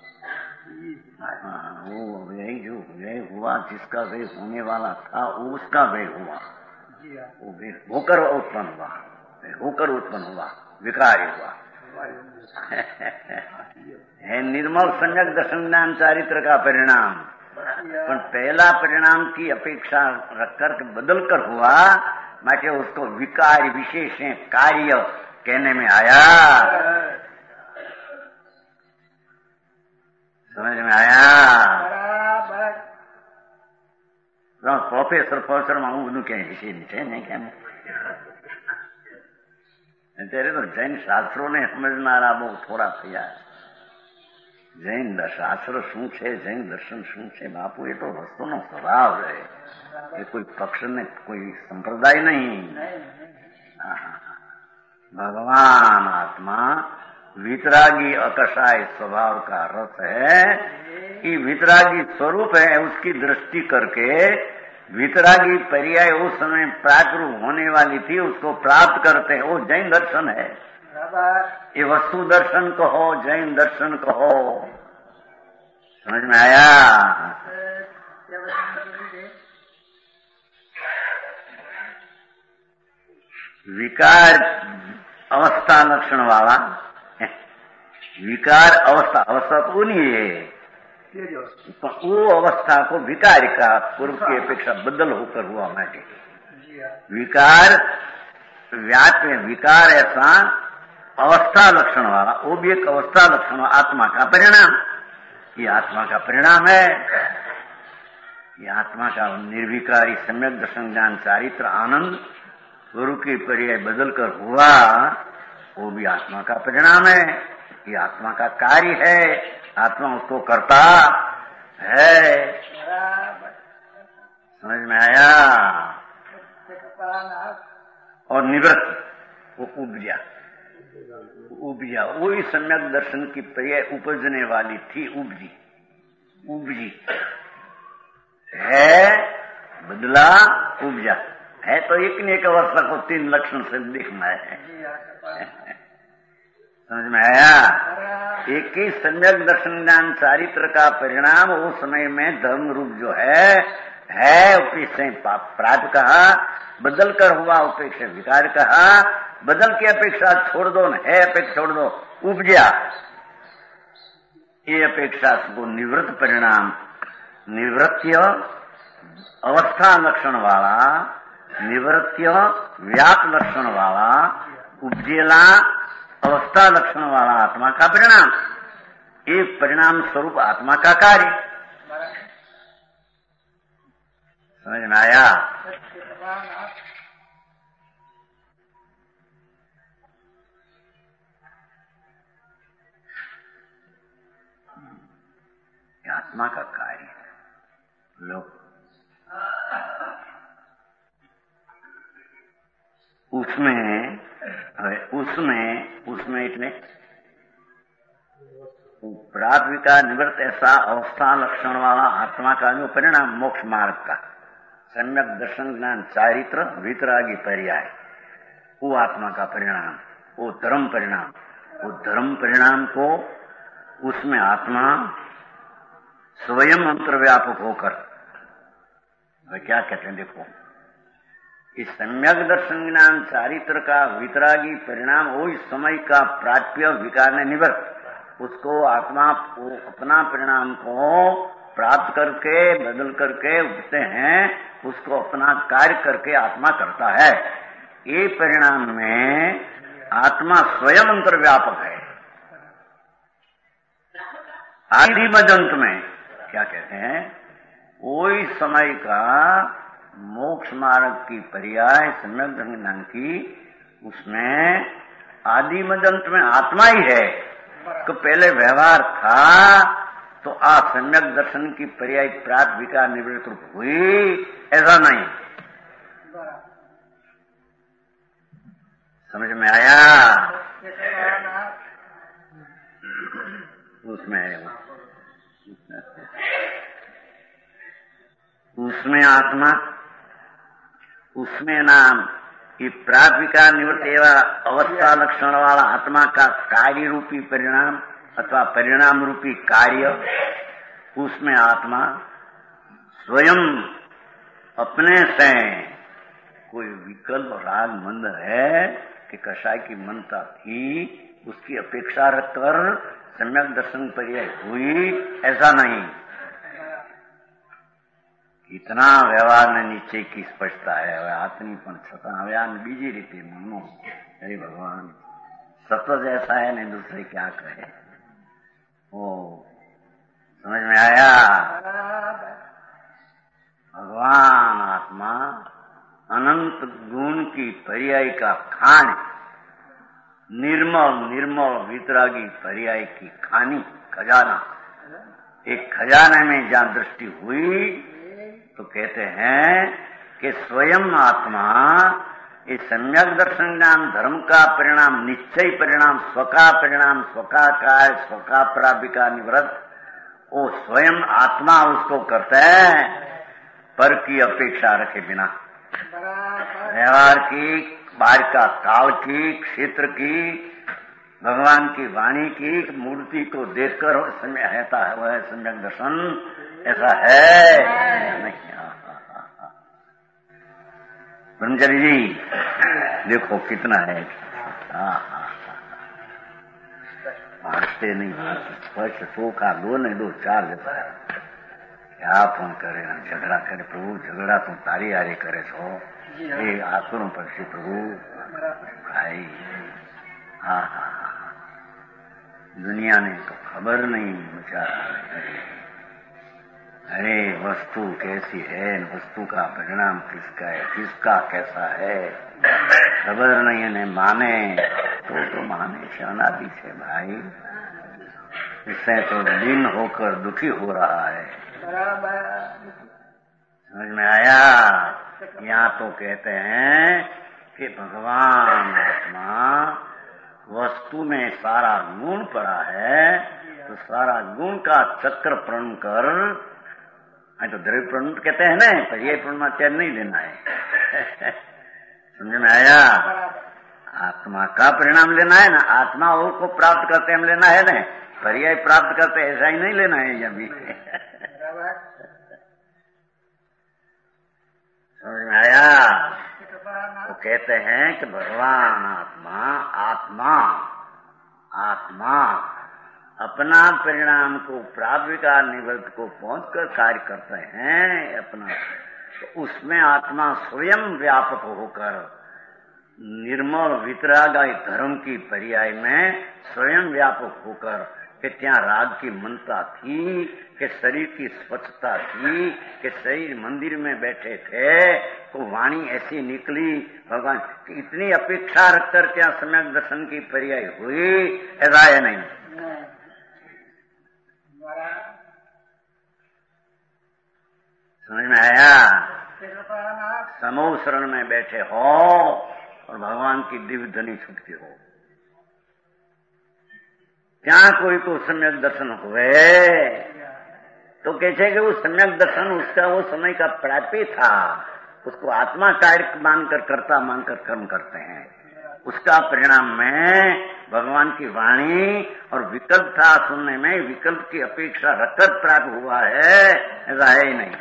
हाँ, वो व्यय जो व्यय हुआ, जिसका व्यय होने वाला था वो उसका व्यय हुआ, वो व्यय होकर उत्पन्न हुआ, होकर उत्पन्न हुआ, विकारी हुआ। है निर्मल सम्यक दर्शन ज्ञान चारित्र का परिणाम, पर पहला परिणाम की अपेक्षा रखकर बदल कर हुआ, माटे उसको विकार विशेष कार्य कहने में आया। समझ में आया? प्रोफेसर मांगू બધું ક્યાંય વિષય છે નહીં કેમ? અત્યારે તો જૈન શાસ્ત્રોને સમજનારા બહુ થોડા થયા। જૈન શાસ્ત્ર શું છે, જૈન દર્શન શું છે, બાપુ એ તો વસ્તુનો સ્વભાવ છે, એ કોઈ પક્ષ ને કોઈ સંપ્રદાય નહીં। भगवान आत्मा वितरागी अकषाय स्वभाव का रस है, कि वितरागी स्वरूप है, उसकी दृष्टि करके वितरागी पर्याय उस समय प्राकृत होने वाली थी उसको प्राप्त करते हैं, वो जैन दर्शन है। ये वस्तु दर्शन कहो, जैन दर्शन कहो। समझ में आया? विकार अवस्था लक्षण वाला, विकार अवस्था तो नहीं है, वो अवस्था को विकार का पूर्व की अपेक्षा बदल होकर हुआ माटे विकार विकार ऐसा अवस्था लक्षण वाला, वो भी एक अवस्था लक्षण आत्मा का परिणाम। ये आत्मा का परिणाम है, ये आत्मा का निर्विकारी सम्यक दर्शन ज्ञान चारित्र आनंद गुरु की पर्याय बदल कर हुआ, वो भी आत्मा का परिणाम है। ये आत्मा का कार्य है, आत्मा उसको करता है। समझ में आया? और निवृत्त वो उपजा वही सम्यक दर्शन की पर्याय उपजने वाली थी, उपजी है, बदला उपजा है, तो एक न एक अवस्था को तीन लक्षण से दिखना है। समझ में आया? एक ही सम्यक दर्शन ज्ञान चारित्र का परिणाम उस समय में धर्म रूप जो है उपेक्षा प्राप्त कहा, बदल कर हुआ उपेक्षा विकार कहा, बदल की अपेक्षा छोड़ दो, है अपेक्षा छोड़ दो, उपजा। ये अपेक्षा को निवृत्त परिणाम, निवृत्य अवस्था लक्षण वाला, निवृत्य व्याप लक्षण वाला, उपजेला अवस्था लक्षण वाला आत्मा का परिणाम, एक परिणाम स्वरूप आत्मा का कार्य। समझ में आया? आत्मा का कार्य लोग उसमें इतने प्राथमिका निवृत्त ऐसा अवस्था लक्षण वाला आत्मा का जो परिणाम मोक्ष मार्ग का सम्यक दर्शन ज्ञान चारित्र वितरागी पर्याय, वो आत्मा का परिणाम, वो धर्म परिणाम को उसमें आत्मा स्वयं अंतर्व्यापक होकर, क्या कहते हैं देखो, इस सम्यक दर्शन ज्ञान चारित्र का वितरागी परिणाम वो इस समय का प्राप्य विकार ने निवृत्त, उसको आत्मा अपना परिणाम को प्राप्त करके बदल करके उठते हैं, उसको अपना कार्य करके आत्मा करता है। ये परिणाम में आत्मा स्वयं अंतर्व्यापक है। आदि मजंत में क्या कहते हैं, वही समय का मोक्ष मार्ग की पर्याय सम्यक दर्शन ज्ञान की, उसमें आदि मजंत में आत्मा ही है। तो पहले व्यवहार था तो सम्यक दर्शन की पर्याय प्राप्त विकार निवृत्त रूप हुई, ऐसा नहीं। समझ में आया? उसमें आत्मा, उसमें नाम कि प्राप्त विकार निवृत्त एवं अवस्था लक्षण वाला आत्मा का कार्य रूपी परिणाम अथवा परिणाम रूपी कार्य, उसमें आत्मा स्वयं अपने से कोई विकल्प राग मंद है कि कषाय की मनता थी, उसकी अपेक्षा रखकर सम्यक दर्शन पर्याय हुई, ऐसा नहीं। इतना व्यवहार ने नीचे की स्पष्टता है। હવે આત્મની પણ છતાં હવે આ બીજી રીતે માનો, हे भगवान सत्व जैसा है नहीं दूसरे क्या कहे। ओ समझ में आया? भगवान आत्मा अनंत गुण की पर्याय का खान, निर्मल वितरागी पर्याय की खानी, खजाना। एक खजाने में जहां दृष्टि हुई तो कहते हैं कि स्वयं आत्मा इस सम्यक दर्शन ज्ञान धर्म का परिणाम, निश्चय परिणाम, स्वका परिणाम, स्वका कार्य, स्वका प्रापिका निवृत्त, वो स्वयं आत्मा उसको करता है, पर की अपेक्षा रखे बिना। व्यवहार की, बाहर का काल की, क्षेत्र की, भगवान की वाणी की, मूर्ति को देखकर समय रहता है वह सम्यक दर्शन, ऐसा है नहीं। ब्रह्मचारी जी देखो कितना है। हंसते नहीं, स्पष्ट सूखा दो नहीं, 2-4 देता है। क्या फोन करे ना झगड़ा करे, प्रभु झगड़ा तो तारी हारी करे छो, ये आसुरों पर से प्रभु भाई। हाँ, दुनिया ने तो खबर नहीं बेचारा। अरे वस्तु कैसी है, वस्तु का परिणाम किसका है, किसका कैसा है, खबर नहीं है। माने तो माने शरणार्थी से भाई, इससे तो दिन होकर दुखी हो रहा है। समझ में आया? यहाँ तो कहते हैं कि भगवान आत्मा वस्तु में सारा गुण पड़ा है, तो सारा गुण का चक्र प्रण कर, तो द्रव्य प्रण कहते हैं ना, पर ये प्रणमाचार्य नहीं लेना है। समझ में आया? आत्मा का परिणाम लेना है ना, आत्मा और को प्राप्त करते हम लेना है ना, पर्याय प्राप्त करते ऐसा ही नहीं लेना है अभी। समझ में आया? तो कहते हैं कि भगवान आत्मा अपना परिणाम को प्राप्त विकार निवृत्त को पहुंचकर कार्य करते हैं अपना, तो उसमें आत्मा स्वयं व्यापक होकर निर्मल वितरागी धर्म की पर्याय में स्वयं व्यापक होकर कि ત્યાં राग की मनता थी, कि शरीर की स्वच्छता थी, कि शरीर मंदिर में बैठे थे तो वाणी ऐसी निकली भगवान कि इतनी अपेक्षा रखकर क्या सम्यक दर्शन की पर्याय हुई, ऐसा है नहीं। समझ में आया? समूह शरण में बैठे हो और भगवान की दिव्य ध्वनि छूटती हो, क्या कोई को सम्यक दर्शन हुए तो कहते कि वो सम्यक दर्शन उसका वो समय का प्राप्य था, उसको आत्मा कार्य मानकर कर्ता मानकर कर्म करते हैं, उसका परिणाम में भगवान की वाणी और विकल्प था सुनने में, विकल्प की अपेक्षा रखकर प्राप्त हुआ है, ऐसा है ही नहीं।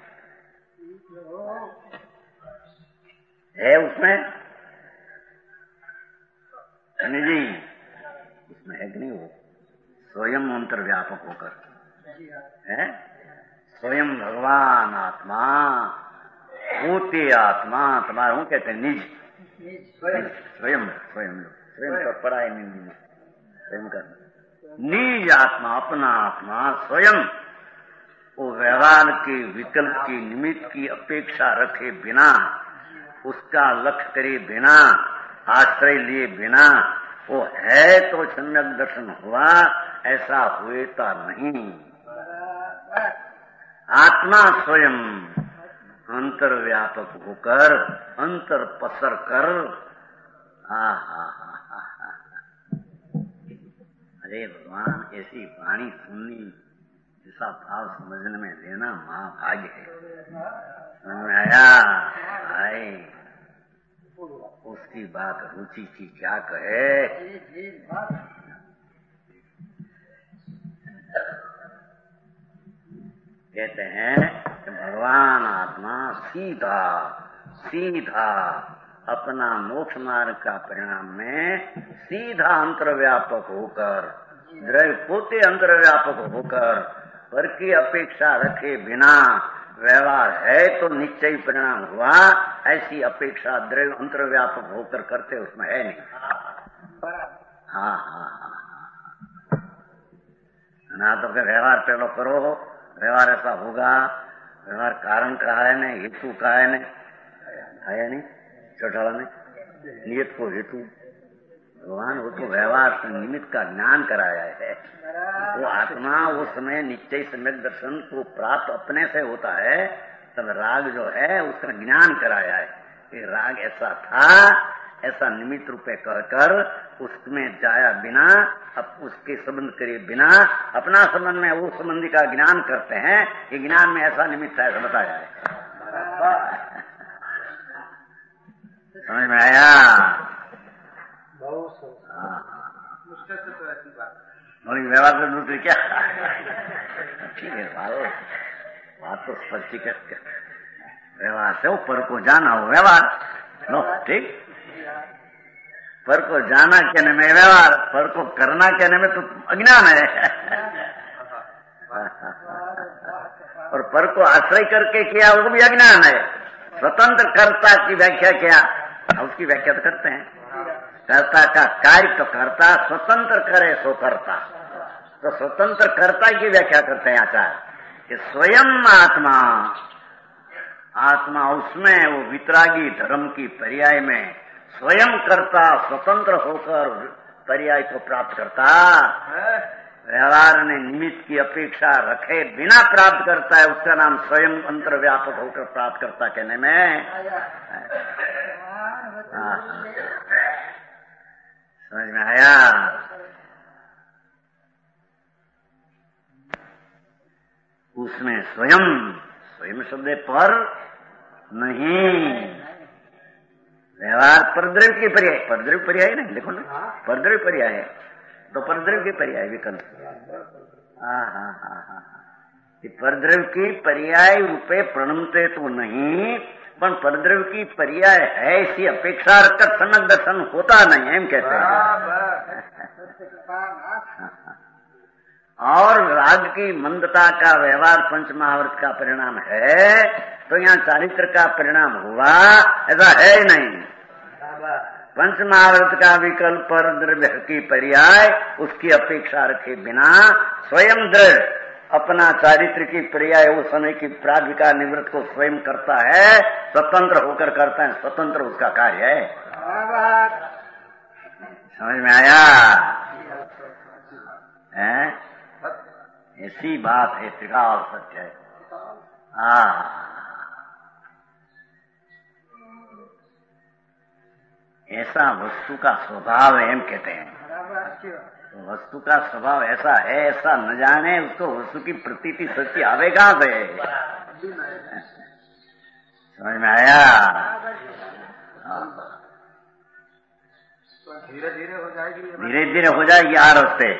है उसमें जी, उसमें है कि नहीं? वो स्वयं अंतर्व्यापक होकर है, स्वयं भगवान आत्मा, भूति आत्मा, तुम्हारा हूं कहते हैं निज, स्वयं स्वयं स्वयं का पड़ा है निज, स्वयं का निज आत्मा, अपना आत्मा स्वयं वो व्यवहार की विकल्प की निमित्त की अपेक्षा रखे बिना, उसका लक्ष्य करे बिना, आश्रय लिए बिना, वो है तो सम्यक दर्शन हुआ, ऐसा हुएता नहीं। आत्मा स्वयं अंतर्व्यापक होकर अंतर पसर कर, अरे भगवान ऐसी वाणी सुननी, ऐसा भाव समझने में लेना महाभाग्य है। समझ में आया? आए उसकी बात रुचि की क्या कहे। कहते हैं कि भगवान आत्मा सीधा सीधा अपना मोक्ष मार्ग का परिणाम में सीधा अंतर्व्यापक होकर, द्रव्य पोते अंतर्व्यापक होकर, पर की अपेक्षा रखे बिना व्यवहार है तो निश्चय परिणाम हुआ, ऐसी अपेक्षा द्रव्य अंतर्व्यापक होकर करते उसमें है नहीं। हाँ, ना तो फिर व्यवहार पहले करो, व्यवहार ऐसा होगा, व्यवहार कारण का है नहीं, हेतु का है नहीं, है नहीं, चौटाला ने नियत को हेतु, भगवान वो तो व्यवहार से निमित्त का ज्ञान कराया है। वो आत्मा वो समय निश्चय सम्यक दर्शन को प्राप्त अपने से होता है, तब राग जो है उसका ज्ञान कराया है कि राग ऐसा था, ऐसा निमित्त रूपे कहकर उसमें जाया बिना, अब उसके संबंध करे बिना, अपना संबंध में वो संबंधी का ज्ञान करते हैं कि ज्ञान में ऐसा निमित्त है, ऐसा बताया है। समझ में आया? मुश्किल से तो ऐसी बात और व्यवहार से दूसरी क्या? ठीक है, बात तो स्पष्टीकृत व्यवहार से ऊपर को जाना हो व्यवहार, नो ठीक, पर को जाना कहने में व्यवहार, पर को करना कहने में तो अज्ञान है। और पर को आश्रय करके किया वो भी अज्ञान है। स्वतंत्र कर्ता की व्याख्या क्या, उसकी व्याख्या तो करते हैं, कर्ता का कार्य तो कर्ता स्वतंत्र करे सो कर्ता, तो स्वतंत्र कर्ता की व्याख्या करते हैं आचार्य कि स्वयं आत्मा, आत्मा उसमें वो वितरागी धर्म की पर्याय में स्वयं कर्ता स्वतंत्र होकर पर्याय को प्राप्त करता, व्यवहार ने निमित्त की अपेक्षा रखे बिना प्राप्त करता है, उसका नाम स्वयं अंतर्व्यापक होकर प्राप्त करता कहने में। समझ में आया? उसमें स्वयं, स्वयं शब्द पर नहीं, व्यवहार परद्रव्य की पर्याय, परद्रव्य पर्याय नहीं, देखो ना, परद्रव्य पर्याय है तो परद्रव्य की पर्याय विकल्प। परद्रव्य की पर्याय रूपे प्रणमते तो नहीं, पर परद्रव्य की पर्याय है ऐसी अपेक्षा रखकर सम्यक दर्शन होता नहीं, एम कहते हैं। और राग की मंदता का व्यवहार पंच महावर्त का परिणाम है, तो यहाँ चारित्र का परिणाम हुआ, ऐसा है ही नहीं। पंचमहावृत का विकल्प पर द्रव्य की पर्याय उसकी अपेक्षा रखे बिना स्वयं दृढ़ अपना चारित्र की पर्याय उस समय की प्राधिकार निवृत्त को स्वयं करता है, स्वतंत्र होकर करता है, स्वतंत्र उसका कार्य है। समझ में आया? ऐसी बात है, त्रिकाल सत्य है। ऐसा वस्तु का स्वभाव है, हम कहते हैं। तो वस्तु का स्वभाव ऐसा है, ऐसा न जाने उसको वस्तु की प्रतीति सच्ची आवेगा से। समझ में आया?
धीरे धीरे हो जाएगी,
धीरे धीरे हो जाएगी आरस्ते।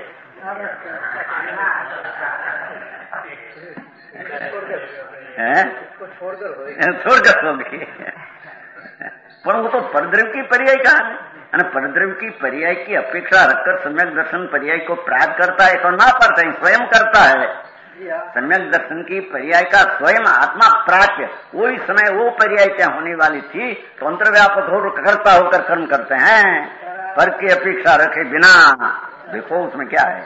छोड़कर होगी। पर वो तो परद्रव्य की पर्याय कहाँ है? परद्रव्य की पर्याय की अपेक्षा रखकर सम्यक दर्शन पर्याय को प्राप्त करता है तो ना पड़ता है, स्वयं करता है। सम्यक दर्शन की पर्याय का स्वयं आत्मा प्राप्य, वही समय वो पर्याय क्या होने वाली थी तो अंतर्व्यापक हो करता होकर कर्म करते हैं। पर की अपेक्षा रखे बिना देखो उसमें क्या है,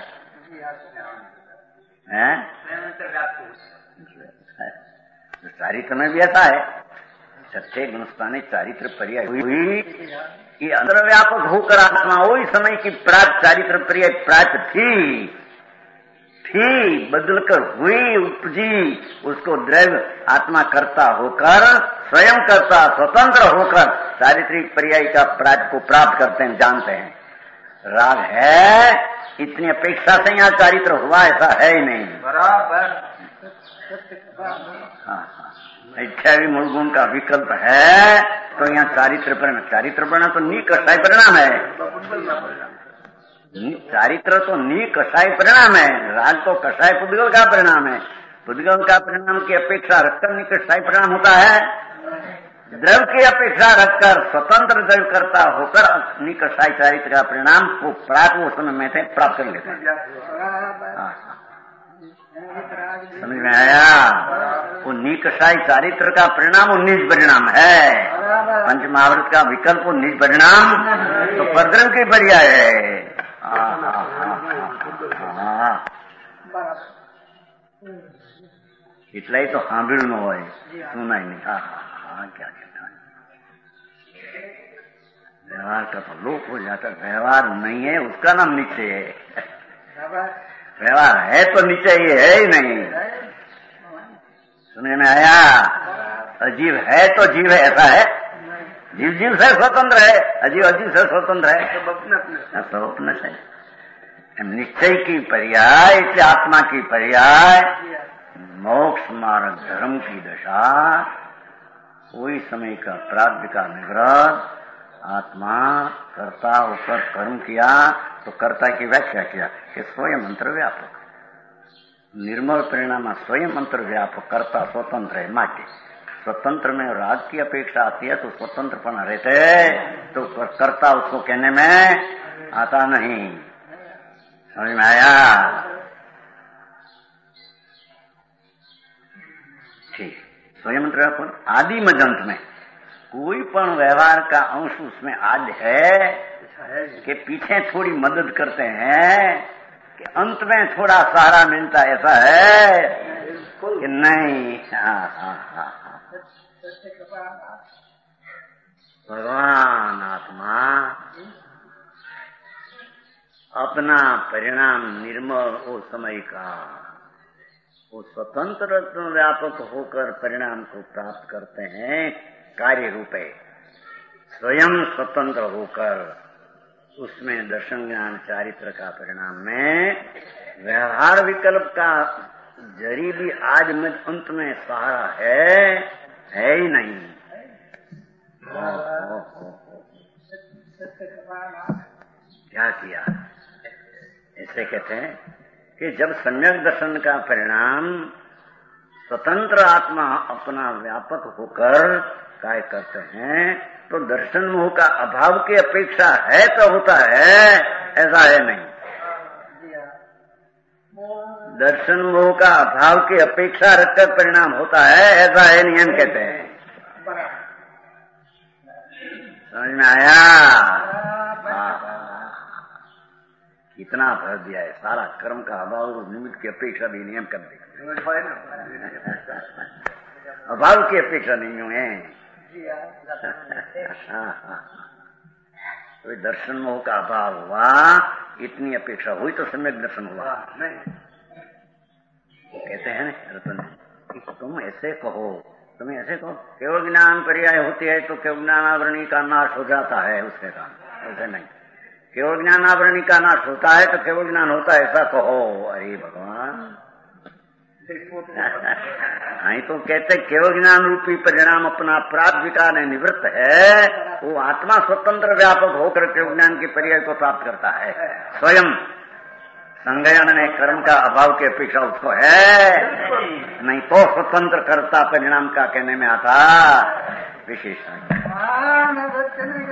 चारित्र में भी ऐसा है। सत्य गुणस्थानी चारित्र पर्याय हुई कि अंतर्व्यापक होकर आत्मा वही समय की प्राप्त चारित्र पर्याय प्राप्त थी बदलकर हुई, उपजी, उसको द्रव्य आत्मा करता होकर स्वयं करता स्वतंत्र होकर चारित्रिक पर्याय का प्राप्त को प्राप्त करते हैं, जानते हैं। राग है इतनी अपेक्षा से यहाँ चारित्र हुआ ऐसा है ही नहीं।
बराबर।
इच्छा भी मूल गुण का विकल्प है तो यहाँ चारित्र परिणाम तो नी कषाय परिणाम है। चारित्र तो नी कषाय परिणाम है, राग तो कषाय पुद्गल का परिणाम है। पुद्गल का परिणाम की अपेक्षा रखकर नी कषाय परिणाम होता है। द्रव्य की अपेक्षा रखकर स्वतंत्र द्रव्य करता होकर नी कषाय चारित्र का परिणाम को प्राप्त उस समय में से प्राप्त कर लेते हैं। समझ में आया? वो निकषाई चारित्र का परिणाम वो निज परिणाम है। पंचमहावृत का विकल्प वो निज परिणाम तो परद्रव्य की पर्याय है। इसलिए तो सांभळ न हो, सुना ही नहीं। क्या कहता है, व्यवहार का तो लोप हो जाता। व्यवहार नहीं है उसका नाम नीचे है, व्यवहार है तो नीचे ये है ही नहीं। सुनने में आया? अजीव है तो जीव है, ऐसा है? जीव जीव से स्वतंत्र है, अजीव अजीव से स्वतंत्र है, सब अपने से। निश्चय की पर्याय इसलिए आत्मा की पर्याय मोक्ष मार्ग धर्म की दशा, कोई समय का प्राप्त का निग्रह आत्मा कर्ता होकर कर्म किया तो कर्ता की व्याख्या किया कि स्वयं अंतर्व्यापक, निर्मल परिणाम स्वयं अंतर्व्यापक, कर्ता स्वतंत्र है। माटे स्वतंत्र में राग की अपेक्षा आती है तो स्वतंत्रपना रहते तो कर्ता उसको कहने में आता नहीं। समझ में आया? ठीक। स्वयं अंतर्व्यापक आदि मजंत में कोई पण व्यवहार का अंश उसमें आदि है कि पीछे थोड़ी मदद करते हैं कि अंत में थोड़ा सहारा मिलता है, ऐसा है कि नहीं? भगवान आत्मा अपना परिणाम निर्मल हो समय का वो स्वतंत्र व्यापक होकर परिणाम को प्राप्त करते हैं कार्य रूपे, स्वयं स्वतंत्र होकर उसमें दर्शन ज्ञान चारित्र का परिणाम में व्यवहार विकल्प का जरी भी आज में अंत में सहारा है ही नहीं। क्या किया? ऐसे कहते हैं कि जब सम्यक दर्शन का परिणाम स्वतंत्र आत्मा अपना व्यापक होकर कार्य करते हैं तो दर्शन मोह का अभाव की अपेक्षा है तो होता है, ऐसा है नहीं। दर्शन मोह का अभाव की अपेक्षा रखकर परिणाम होता है, ऐसा है नहीं, हम कहते हैं। समझ में आया? कितना भर दिया है, सारा कर्म का अभाव और निमित्त की अपेक्षा भी नियम कर दी, अभाव की अपेक्षा नहीं हुए। तो दर्शन मोह का अभाव हुआ, इतनी अपेक्षा हुई तो सम्यक दर्शन हुआ। वो कहते हैं ना रतन, तुम ऐसे कहो, तुम्हें ऐसे कहो, केवल ज्ञान पर्याय होती है तो केवल ज्ञानावरणी का नाश हो जाता है, उसके कारण ऐसे नहीं। केवल ज्ञानावरणी का नाश होता है तो केवल ज्ञान होता है, ऐसा कहो। अरे भगवान, नहीं तो कहते केवल ज्ञान रूपी परिणाम अपना अपराध विकार निवृत्त है, वो आत्मा स्वतंत्र व्यापक होकर केवल ज्ञान के पर्याय को प्राप्त करता है। स्वयं संज्ञान में कर्म का अभाव की अपेक्षा उसको है, नहीं तो स्वतंत्र कर्ता परिणाम का कहने में आता विशेषण।